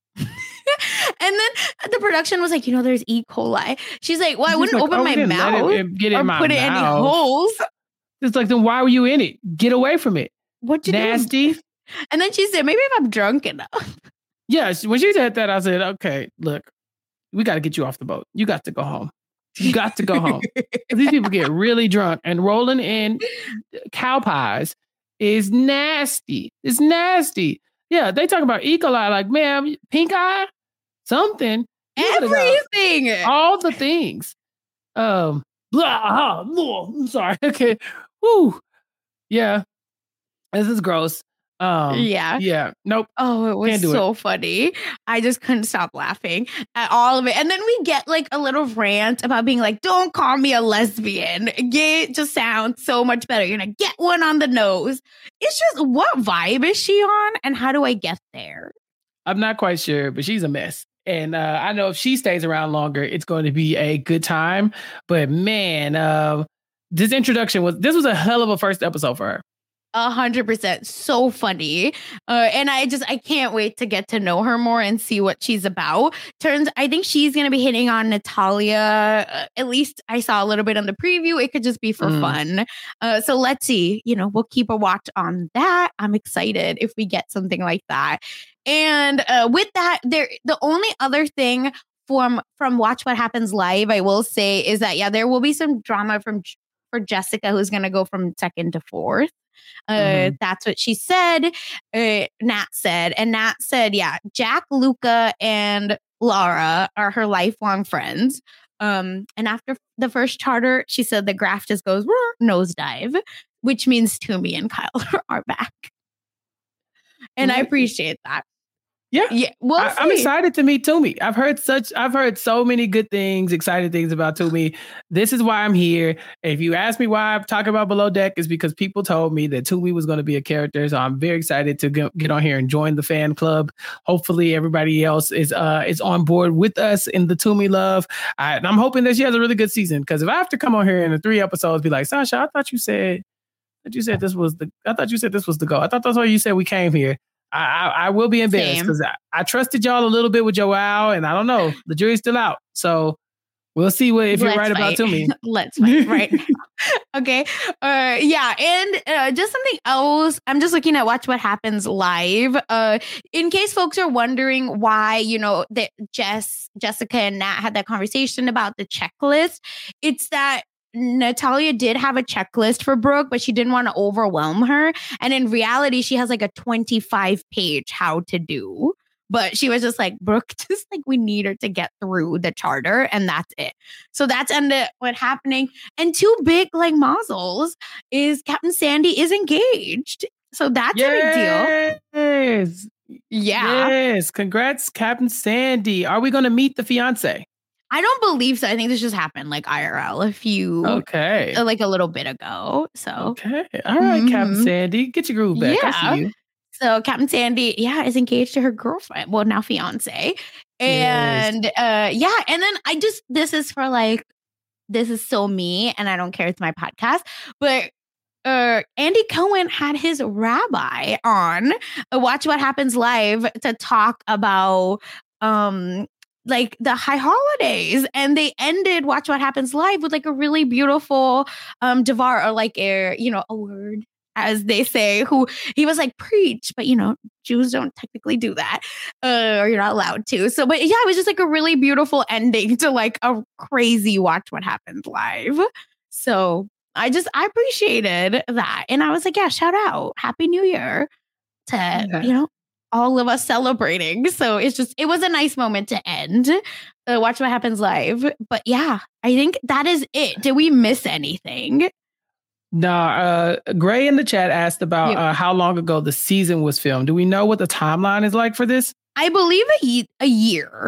And then the production was like, you know, there's E. coli. She's like, well, I wouldn't like, open oh, my mouth it, get or in my put it in any holes. It's like, then why were you in it? Get away from it. What you Nasty. Doing? And then she said, maybe if I'm drunk enough. Yeah, when she said that, I said, okay, look, we got to get you off the boat. You got to go home. You got to go home. These people get really drunk, and rolling in cow pies is nasty. It's nasty. Yeah, they talk about E. coli, like, ma'am, pink eye, something. Everything. All the things. Um, blah, blah, I'm sorry. Okay. Woo. Yeah. This is gross. Um, yeah. Yeah. Nope. Oh, it was so it. funny. I just couldn't stop laughing at all of it. And then we get like a little rant about being like, don't call me a lesbian. Gay just sounds so much better. You're going to get one on the nose. It's just, what vibe is she on? And how do I get there? I'm not quite sure, but she's a mess. And uh, I know if she stays around longer, it's going to be a good time. But man, uh, this introduction was, this was a hell of a first episode for her. A hundred percent. So funny. Uh, and I just, I can't wait to get to know her more and see what she's about. Turns, I think she's going to be hitting on Natalia. Uh, at least I saw a little bit on the preview. It could just be for mm. fun. Uh, so let's see, you know, we'll keep a watch on that. I'm excited if we get something like that. And uh, with that, there, the only other thing from, from Watch What Happens Live, I will say is that, yeah, there will be some drama from, for Jessica, who's going to go from second to fourth. Uh, mm-hmm. That's what she said. Uh, Nat said, and Nat said, yeah, Jack, Luca, and Laura are her lifelong friends. Um, and after the first charter, she said the graph just goes nosedive, which means Toomey and Kyle are back. And mm-hmm. I appreciate that. Yeah, yeah. We'll I, I'm excited to meet Toomey. I've heard such, I've heard so many good things, exciting things about Toomey. This is why I'm here. If you ask me why I'm talking about Below Deck, is because people told me that Toomey was going to be a character. So I'm very excited to get, get on here and join the fan club. Hopefully, everybody else is uh is on board with us in the Toomey love. I, and I'm hoping that she has a really good season. Because if I have to come on here in the three episodes, be like, Sasha, I thought you said that you said this was the, I thought you said this was the goal. I thought that's why you said we came here. I, I, I will be embarrassed because I, I trusted y'all a little bit with Joao, and I don't know. The jury's still out. So we'll see what if Let's you're right fight. about Toomey. Let's fight right now. Okay. Uh, yeah. And uh, just something else. I'm just looking at Watch What Happens Live. Uh, in case folks are wondering why, you know, that Jess, Jessica and Nat had that conversation about the checklist. It's that Natalia did have a checklist for Brooke, but she didn't want to overwhelm her. And in reality, she has like a twenty-five page how to do. But she was just like, Brooke, just like we need her to get through the charter. And that's it. So that's ended what happening. And two big like mazzles is Captain Sandy is engaged. So that's yes. a big deal. Yeah. Yes. Congrats, Captain Sandy. Are we going to meet the fiance? I don't believe so. I think this just happened like I R L a few, okay, like a little bit ago. So, okay. All right, mm-hmm. Captain Sandy, get your groove back. Yeah. I see you. So Captain Sandy, yeah, is engaged to her girlfriend. Well, now fiance. And yes. uh, yeah. And then I just, this is for like, this is so me and I don't care. It's my podcast. But uh, Andy Cohen had his rabbi on uh, Watch What Happens Live to talk about, um, like the high holidays, and they ended Watch What Happens Live with like a really beautiful um Devar, or like a, you know, a word, as they say, who he was like, preach, but you know, Jews don't technically do that, uh, or you're not allowed to. So, but yeah, it was just like a really beautiful ending to like a crazy Watch What Happens Live. So I just, I appreciated that. And I was like, yeah, shout out, Happy New Year to, okay. you know, all of us celebrating. So it's just, it was a nice moment to end. Uh, Watch What Happens Live. But yeah, I think that is it. Did we miss anything? No, uh, Gray in the chat asked about yeah. uh, how long ago the season was filmed. Do we know what the timeline is like for this? I believe a, ye- a year.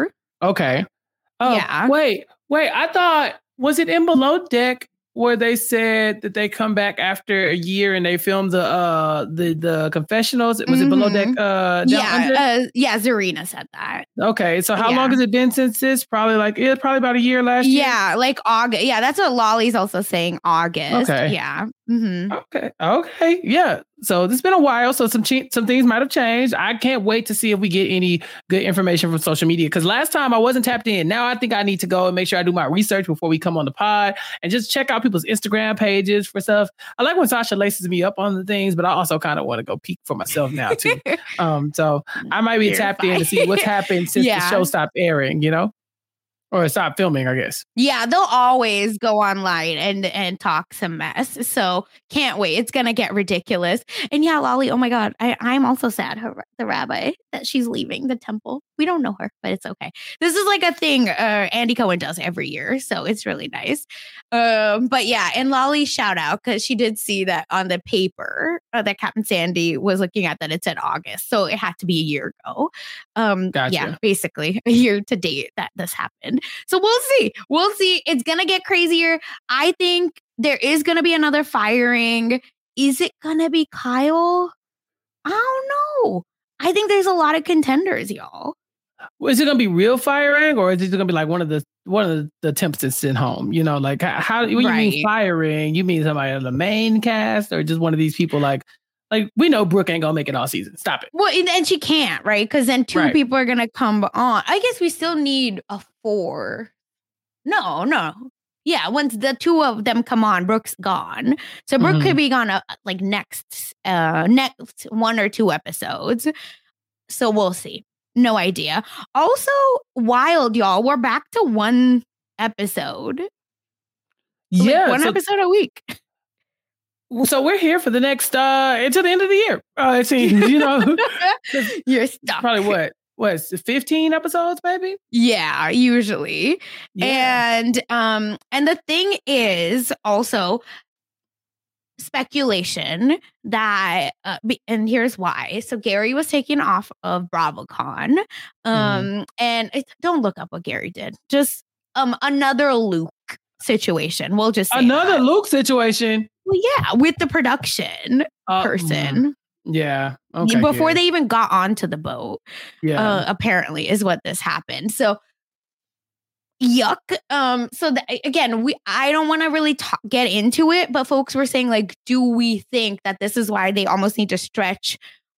Okay. Oh, Yeah. Wait, wait. I thought, was it in Below Deck where they said that they come back after a year and they film the uh the the confessionals? Was it Below Deck? Mhm. Uh, Down Yeah, Under? uh, yeah. Zarina said that. Okay, so how Yeah. long has it been since this? Probably like yeah, probably about a year last year. Yeah, like August. Yeah, that's what Lolly's also saying. August. Okay. Yeah. Mm-hmm. Okay. Okay. Yeah. So this has been a while. So some che- some things might have changed. I can't wait to see if we get any good information from social media. Because last time I wasn't tapped in. Now I think I need to go and make sure I do my research before we come on the pod and just check out people's Instagram pages for stuff. I like when Sasha laces me up on the things, but I also kind of want to go peek for myself now too. um. So I might be You're tapped fine. in to see what's happened since Yeah. the show stopped airing. You know, or stopped filming. I guess. Yeah, they'll always go online and and talk some mess. So can't wait. It's gonna get ridiculous. And yeah, Lolly, oh my god, I, I'm also sad, her, the rabbi, that she's leaving the temple. We don't know her, but it's okay. This is like a thing uh, Andy Cohen does every year, so it's really nice. Um, but yeah, and Lolly shout out because she did see that on the paper uh, that Captain Sandy was looking at that it said August, so it had to be a year ago. Um, Gotcha. Yeah, basically a year to date that this happened. So we'll see. We'll see. It's gonna get crazier. I think there is gonna be another firing. Is it gonna be Kyle? I don't know. I think there's a lot of contenders, y'all. Is it gonna be real firing, or is it gonna be like one of the one of the, the temps that's sent home? You know, like how, how when you mean Right. firing, you mean somebody on the main cast, or just one of these people like like we know Brooke ain't gonna make it all season. Stop it. Well, and and she can't, right? Because then two Right. people are gonna come on. I guess we still need a four. No, no. Yeah, once the two of them come on, Brooke's gone. So Brooke Mhm. could be gone uh, like next uh next one or two episodes. So we'll see. No idea. Also, wild, y'all. We're back to one episode. Like, Yeah, one so, episode a week. so we're here for the next uh until the end of the year. Uh, it seems you know You're stuck. probably what what fifteen episodes maybe. Yeah, usually. Yeah. And um and the thing is also speculation that uh, be- and here's why. So Gary was taken off of BravoCon. Um and it, don't look up what Gary did. Just um another Luke situation. We'll just say Another that. Luke situation. Well, yeah, with the production Uh, person. Yeah. Okay. Before good. they even got onto the boat. Yeah. Uh, apparently is what this happened. So yuck. Um, so the, again, we I don't want to really talk, get into it, but folks were saying, like, do we think that this is why they almost need to stretch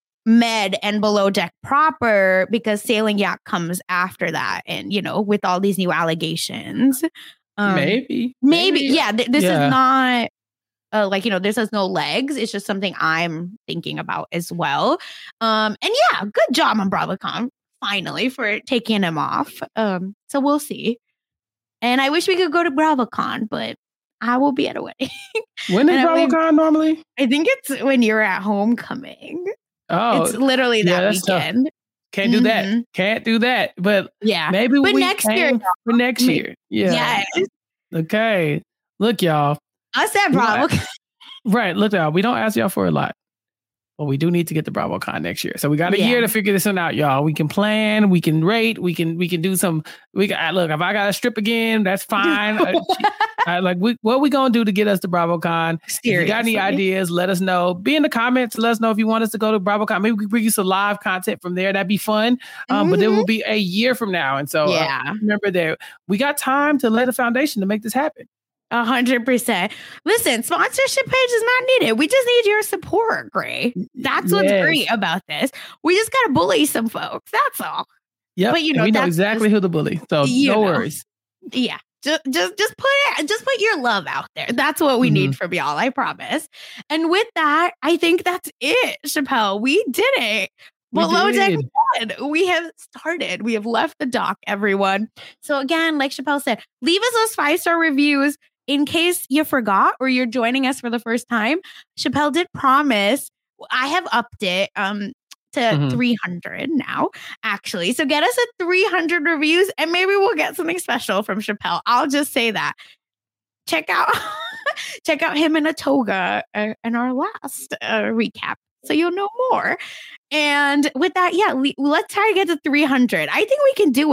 Med and Below Deck proper because Sailing Yacht comes after that, and you know, with all these new allegations, um, maybe. maybe, yeah. Th- this Yeah. is not. Uh, like, you know, this has no legs. It's just something I'm thinking about as well. Um, and yeah, good job on BravoCon finally for taking him off. Um, so we'll see. And I wish we could go to BravoCon, but I will be at a wedding. When is And I believe- BravoCon normally? I think it's when you're at homecoming. Oh, It's literally yeah, that that's tough. weekend. Can't do that. Mhm. Can't do that. But Yeah. maybe But we next year, aim for next May- year. Yeah. Yes. Okay. Look, y'all. Us at We don't- BravoCon. Right. Look, y'all. We don't ask y'all for a lot, but we do need to get the BravoCon next year. So we got a Yeah. year to figure this one out, y'all. We can plan. We can rate. We can. We can do some. We got look. If I got to strip again, that's fine. Uh, I, like, we, what we gonna do to get us to BravoCon? If you got any Seriously. ideas, let us know. Be in the comments. Let us know if you want us to go to BravoCon. Maybe we can bring you some live content from there. That'd be fun. Um, But it will be a year from now, and so uh, Yeah. remember that we got time to lay the foundation to make this happen. A hundred percent. Listen, sponsorship page is not needed. We just need your support, Gray. That's what's Yes. great about this. We just gotta bully some folks. That's all. Yep. But, you and know, we know that's exactly just- who to bully. So You no know. worries. Yeah. Just just just put it just put your love out there. That's what we Mhm. need from y'all, I promise. And with that, I think that's it, Chappelle. We did it. We Below Deck did. Pod. We have started. We have left the dock, everyone. So again, like Chappelle said, leave us those five-star reviews. In case you forgot or you're joining us for the first time, Chappelle did promise. I have upped it um, to Mhm. three hundred now, actually. So get us at three hundred reviews and maybe we'll get something special from Chappelle. I'll just say that. Check out check out him in a toga uh, in our last uh, recap. So you'll know more. And with that, yeah, le- let's try to get to three hundred. I think we can do it.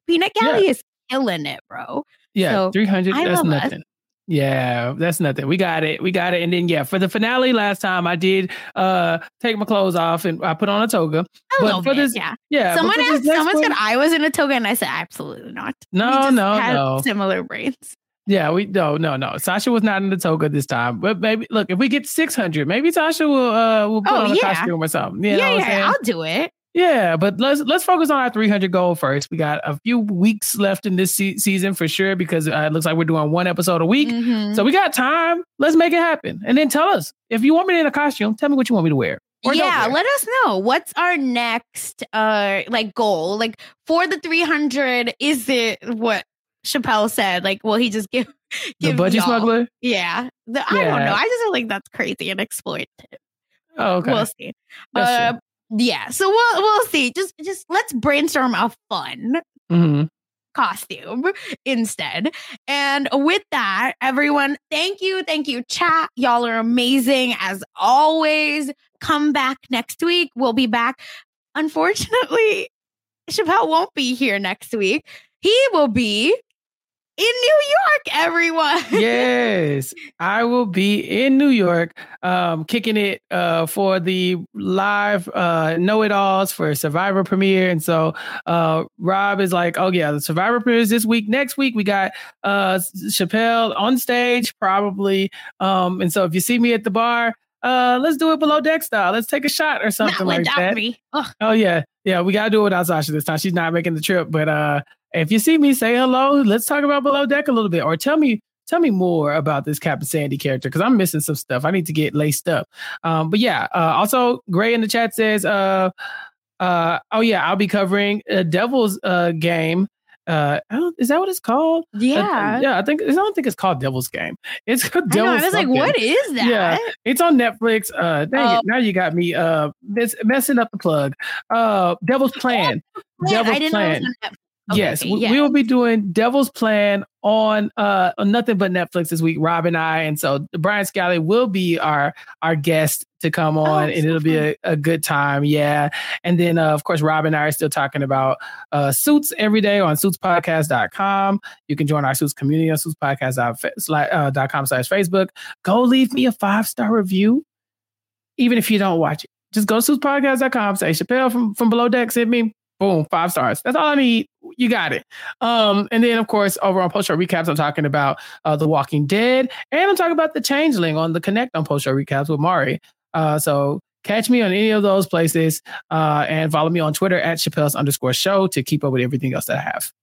Peanut Gallery Yeah. is killing it, bro. Yeah, So, three hundred. I That's love us. nothing. Yeah, that's nothing. We got it. We got it. And then yeah, for the finale last time, I did uh take my clothes off and I put on a toga. A but little for bit, this, yeah. yeah. but Someone for this asked, next someone one- said I was in a toga, and I said absolutely not. No, We just no, had no. similar brains. Yeah, we no, no, no. Sasha was not in the toga this time. But maybe look, if we get six hundred, maybe Sasha will uh will put Oh, on a yeah. costume or something. You know yeah, what I'm yeah, saying? I'll do it. Yeah, but let's let's focus on our three hundred goal first. We got a few weeks left in this se- season for sure because uh, it looks like we're doing one episode a week. Mhm. So we got time. Let's make it happen. And then tell us if you want me in a costume. Tell me what you want me to wear. Or don't Yeah, wear. let us know what's our next uh like goal. Like for the three hundred, is it what Chappelle said? Like, will he just give, The give budgie y'all- smuggler? Yeah, The- I don't Yeah. know. I just feel like that's crazy and exploitative. Oh, okay. We'll see. That's Uh, yeah, so we'll we'll see. Just just let's brainstorm a fun Mhm. costume instead. And with that, everyone, thank you, thank you, chat. Y'all are amazing as always. Come back next week. We'll be back. Unfortunately, Chappelle won't be here next week. He will be in New York, everyone. Yes, I will be in New York, um, kicking it uh, for the live uh, Know It Alls for Survivor premiere. And so uh, Rob is like, "Oh yeah, the Survivor premiere is this week. Next week we got uh, Chappelle on stage, probably. Um, and so if you see me at the bar, uh, let's do it below deck style. Let's take a shot or something Not like without that." me. Ugh. Oh yeah, yeah, we gotta do it without Sasha this time. She's not making the trip, but uh, if you see me, say hello. Let's talk about Below Deck a little bit, or tell me tell me more about this Captain Sandy character because I'm missing some stuff. I need to get laced up. Um, but yeah, uh, also Gray in the chat says, uh, uh, oh yeah, I'll be covering a Devil's uh game. Uh, I don't, is that what it's called? Yeah. Uh, yeah. I think I don't think it's called Devil's Game. It's called I know, Devil's I was like, something. what is that? Yeah, it's on Netflix. Uh, dang Oh. it, now you got me uh mess, messing up the plug. Uh, Devil's Plan. Devil's I didn't know it was Plan. on Netflix. Okay, Yes, okay, we, yeah. we will be doing Devil's Plan on uh on Nothing But Netflix this week, Rob and I, and so Brian Scally will be our our guest to come on, and it'll be a, a good time. Yeah, and then uh, of course Rob and I are still talking about uh Suits every day on suits podcast dot com. You can join our Suits community on suits podcast dot com slash Facebook. Go leave me a five star review, even if you don't watch it. Just go to suits podcast dot com. Say Chappelle from from Below Deck sent me. Boom, five stars. That's all I need. You got it. Um, and then, of course, over on Post Show Recaps, I'm talking about uh, The Walking Dead, and I'm talking about The Changeling on the Connect on Post Show Recaps with Mari. Uh, so catch me on any of those places, uh, and follow me on Twitter at Chappelle's underscore show to keep up with everything else that I have.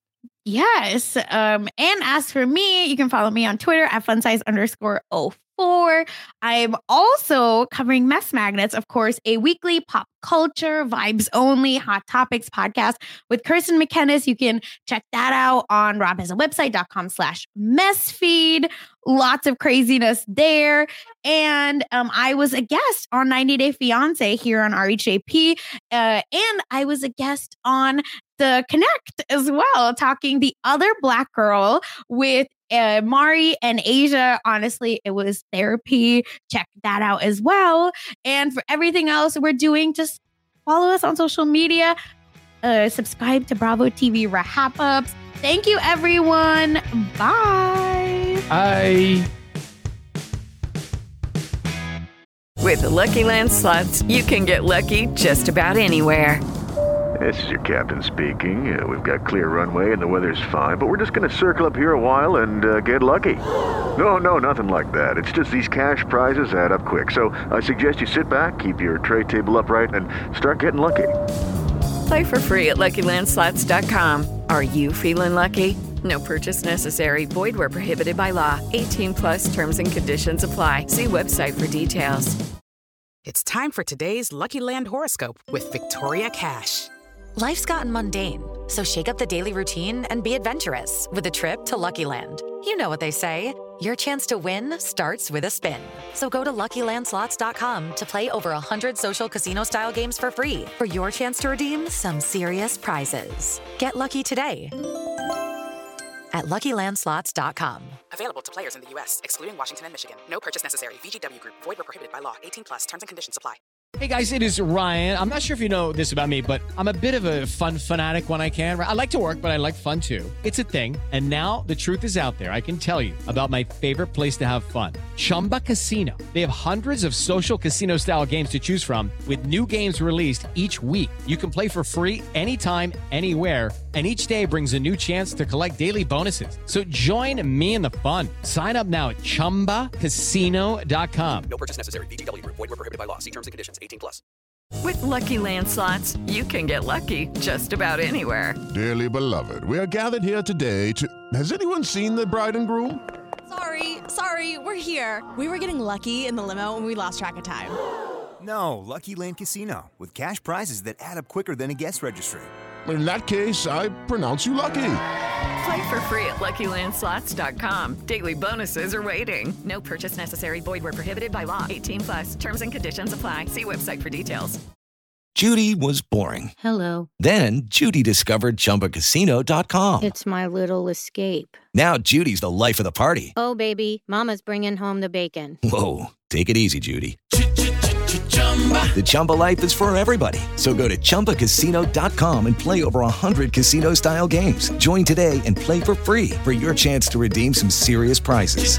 Yes. Um, and as for me, you can follow me on Twitter at funsize underscore oh four. I'm also covering Mess Magnets, of course, a weekly pop culture, vibes only, hot topics podcast with Kirsten McKennis. You can check that out on robhasawebsite.com slash mess feed. Lots of craziness there. And um, I was a guest on ninety Day Fiance here on R H A P. Uh, and I was a guest on the Connect as well, talking the other Black girl with uh, Mari and Asia. Honestly, it was therapy. Check that out as well. And for everything else we're doing, just follow us on social media. Uh, subscribe to Bravo T V Wrap Ups. Thank you, everyone. Bye. Bye. With the Lucky Land Slots, you can get lucky just about anywhere. This is your captain speaking. Uh, we've got clear runway and the weather's fine, but we're just going to circle up here a while and uh, get lucky. No, no, nothing like that. It's just these cash prizes add up quick. So I suggest you sit back, keep your tray table upright, and start getting lucky. Play for free at lucky land slots dot com. Are you feeling lucky? No purchase necessary. Void where prohibited by law. eighteen plus terms and conditions apply. See website for details. It's time for today's Lucky Land horoscope with Victoria Cash. Life's gotten mundane, so shake up the daily routine and be adventurous with a trip to Lucky Land. You know what they say, your chance to win starts with a spin. So go to lucky land slots dot com to play over one hundred social casino-style games for free for your chance to redeem some serious prizes. Get lucky today at lucky land slots dot com. Available to players in the U S, excluding Washington and Michigan. No purchase necessary. V G W Group. Void where prohibited by law. eighteen plus. Terms and conditions apply. Hey guys, it is Ryan. I'm not sure if you know this about me, but I'm a bit of a fun fanatic when I can. I like to work, but I like fun too. It's a thing. And now the truth is out there. I can tell you about my favorite place to have fun. Chumba Casino. They have hundreds of social casino style games to choose from with new games released each week. You can play for free anytime, anywhere. And each day brings a new chance to collect daily bonuses. So join me in the fun. Sign up now at chumba casino dot com. No purchase necessary. V G W Group. Void where prohibited by law. See terms and conditions. eighteen plus. With Lucky Land Slots, you can get lucky just about anywhere. Dearly beloved, we are gathered here today to... Has anyone seen the bride and groom? Sorry, sorry, we're here. We were getting lucky in the limo and we lost track of time. No, Lucky Land Casino, with cash prizes that add up quicker than a guest registry. In that case, I pronounce you lucky. Play for free at Lucky Land Slots dot com. Daily bonuses are waiting. No purchase necessary. Void where prohibited by law. eighteen plus. Terms and conditions apply. See website for details. Judy was boring. Hello. Then Judy discovered Chumba Casino dot com. It's my little escape. Now Judy's the life of the party. Oh, baby, mama's bringing home the bacon. Whoa, take it easy, Judy. The Chumba life is for everybody. So go to Chumba Casino dot com and play over one hundred casino-style games. Join today and play for free for your chance to redeem some serious prizes.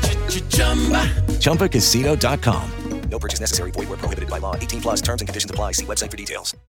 Chumba Casino dot com. No purchase necessary. Void where prohibited by law. eighteen plus terms and conditions apply. See website for details.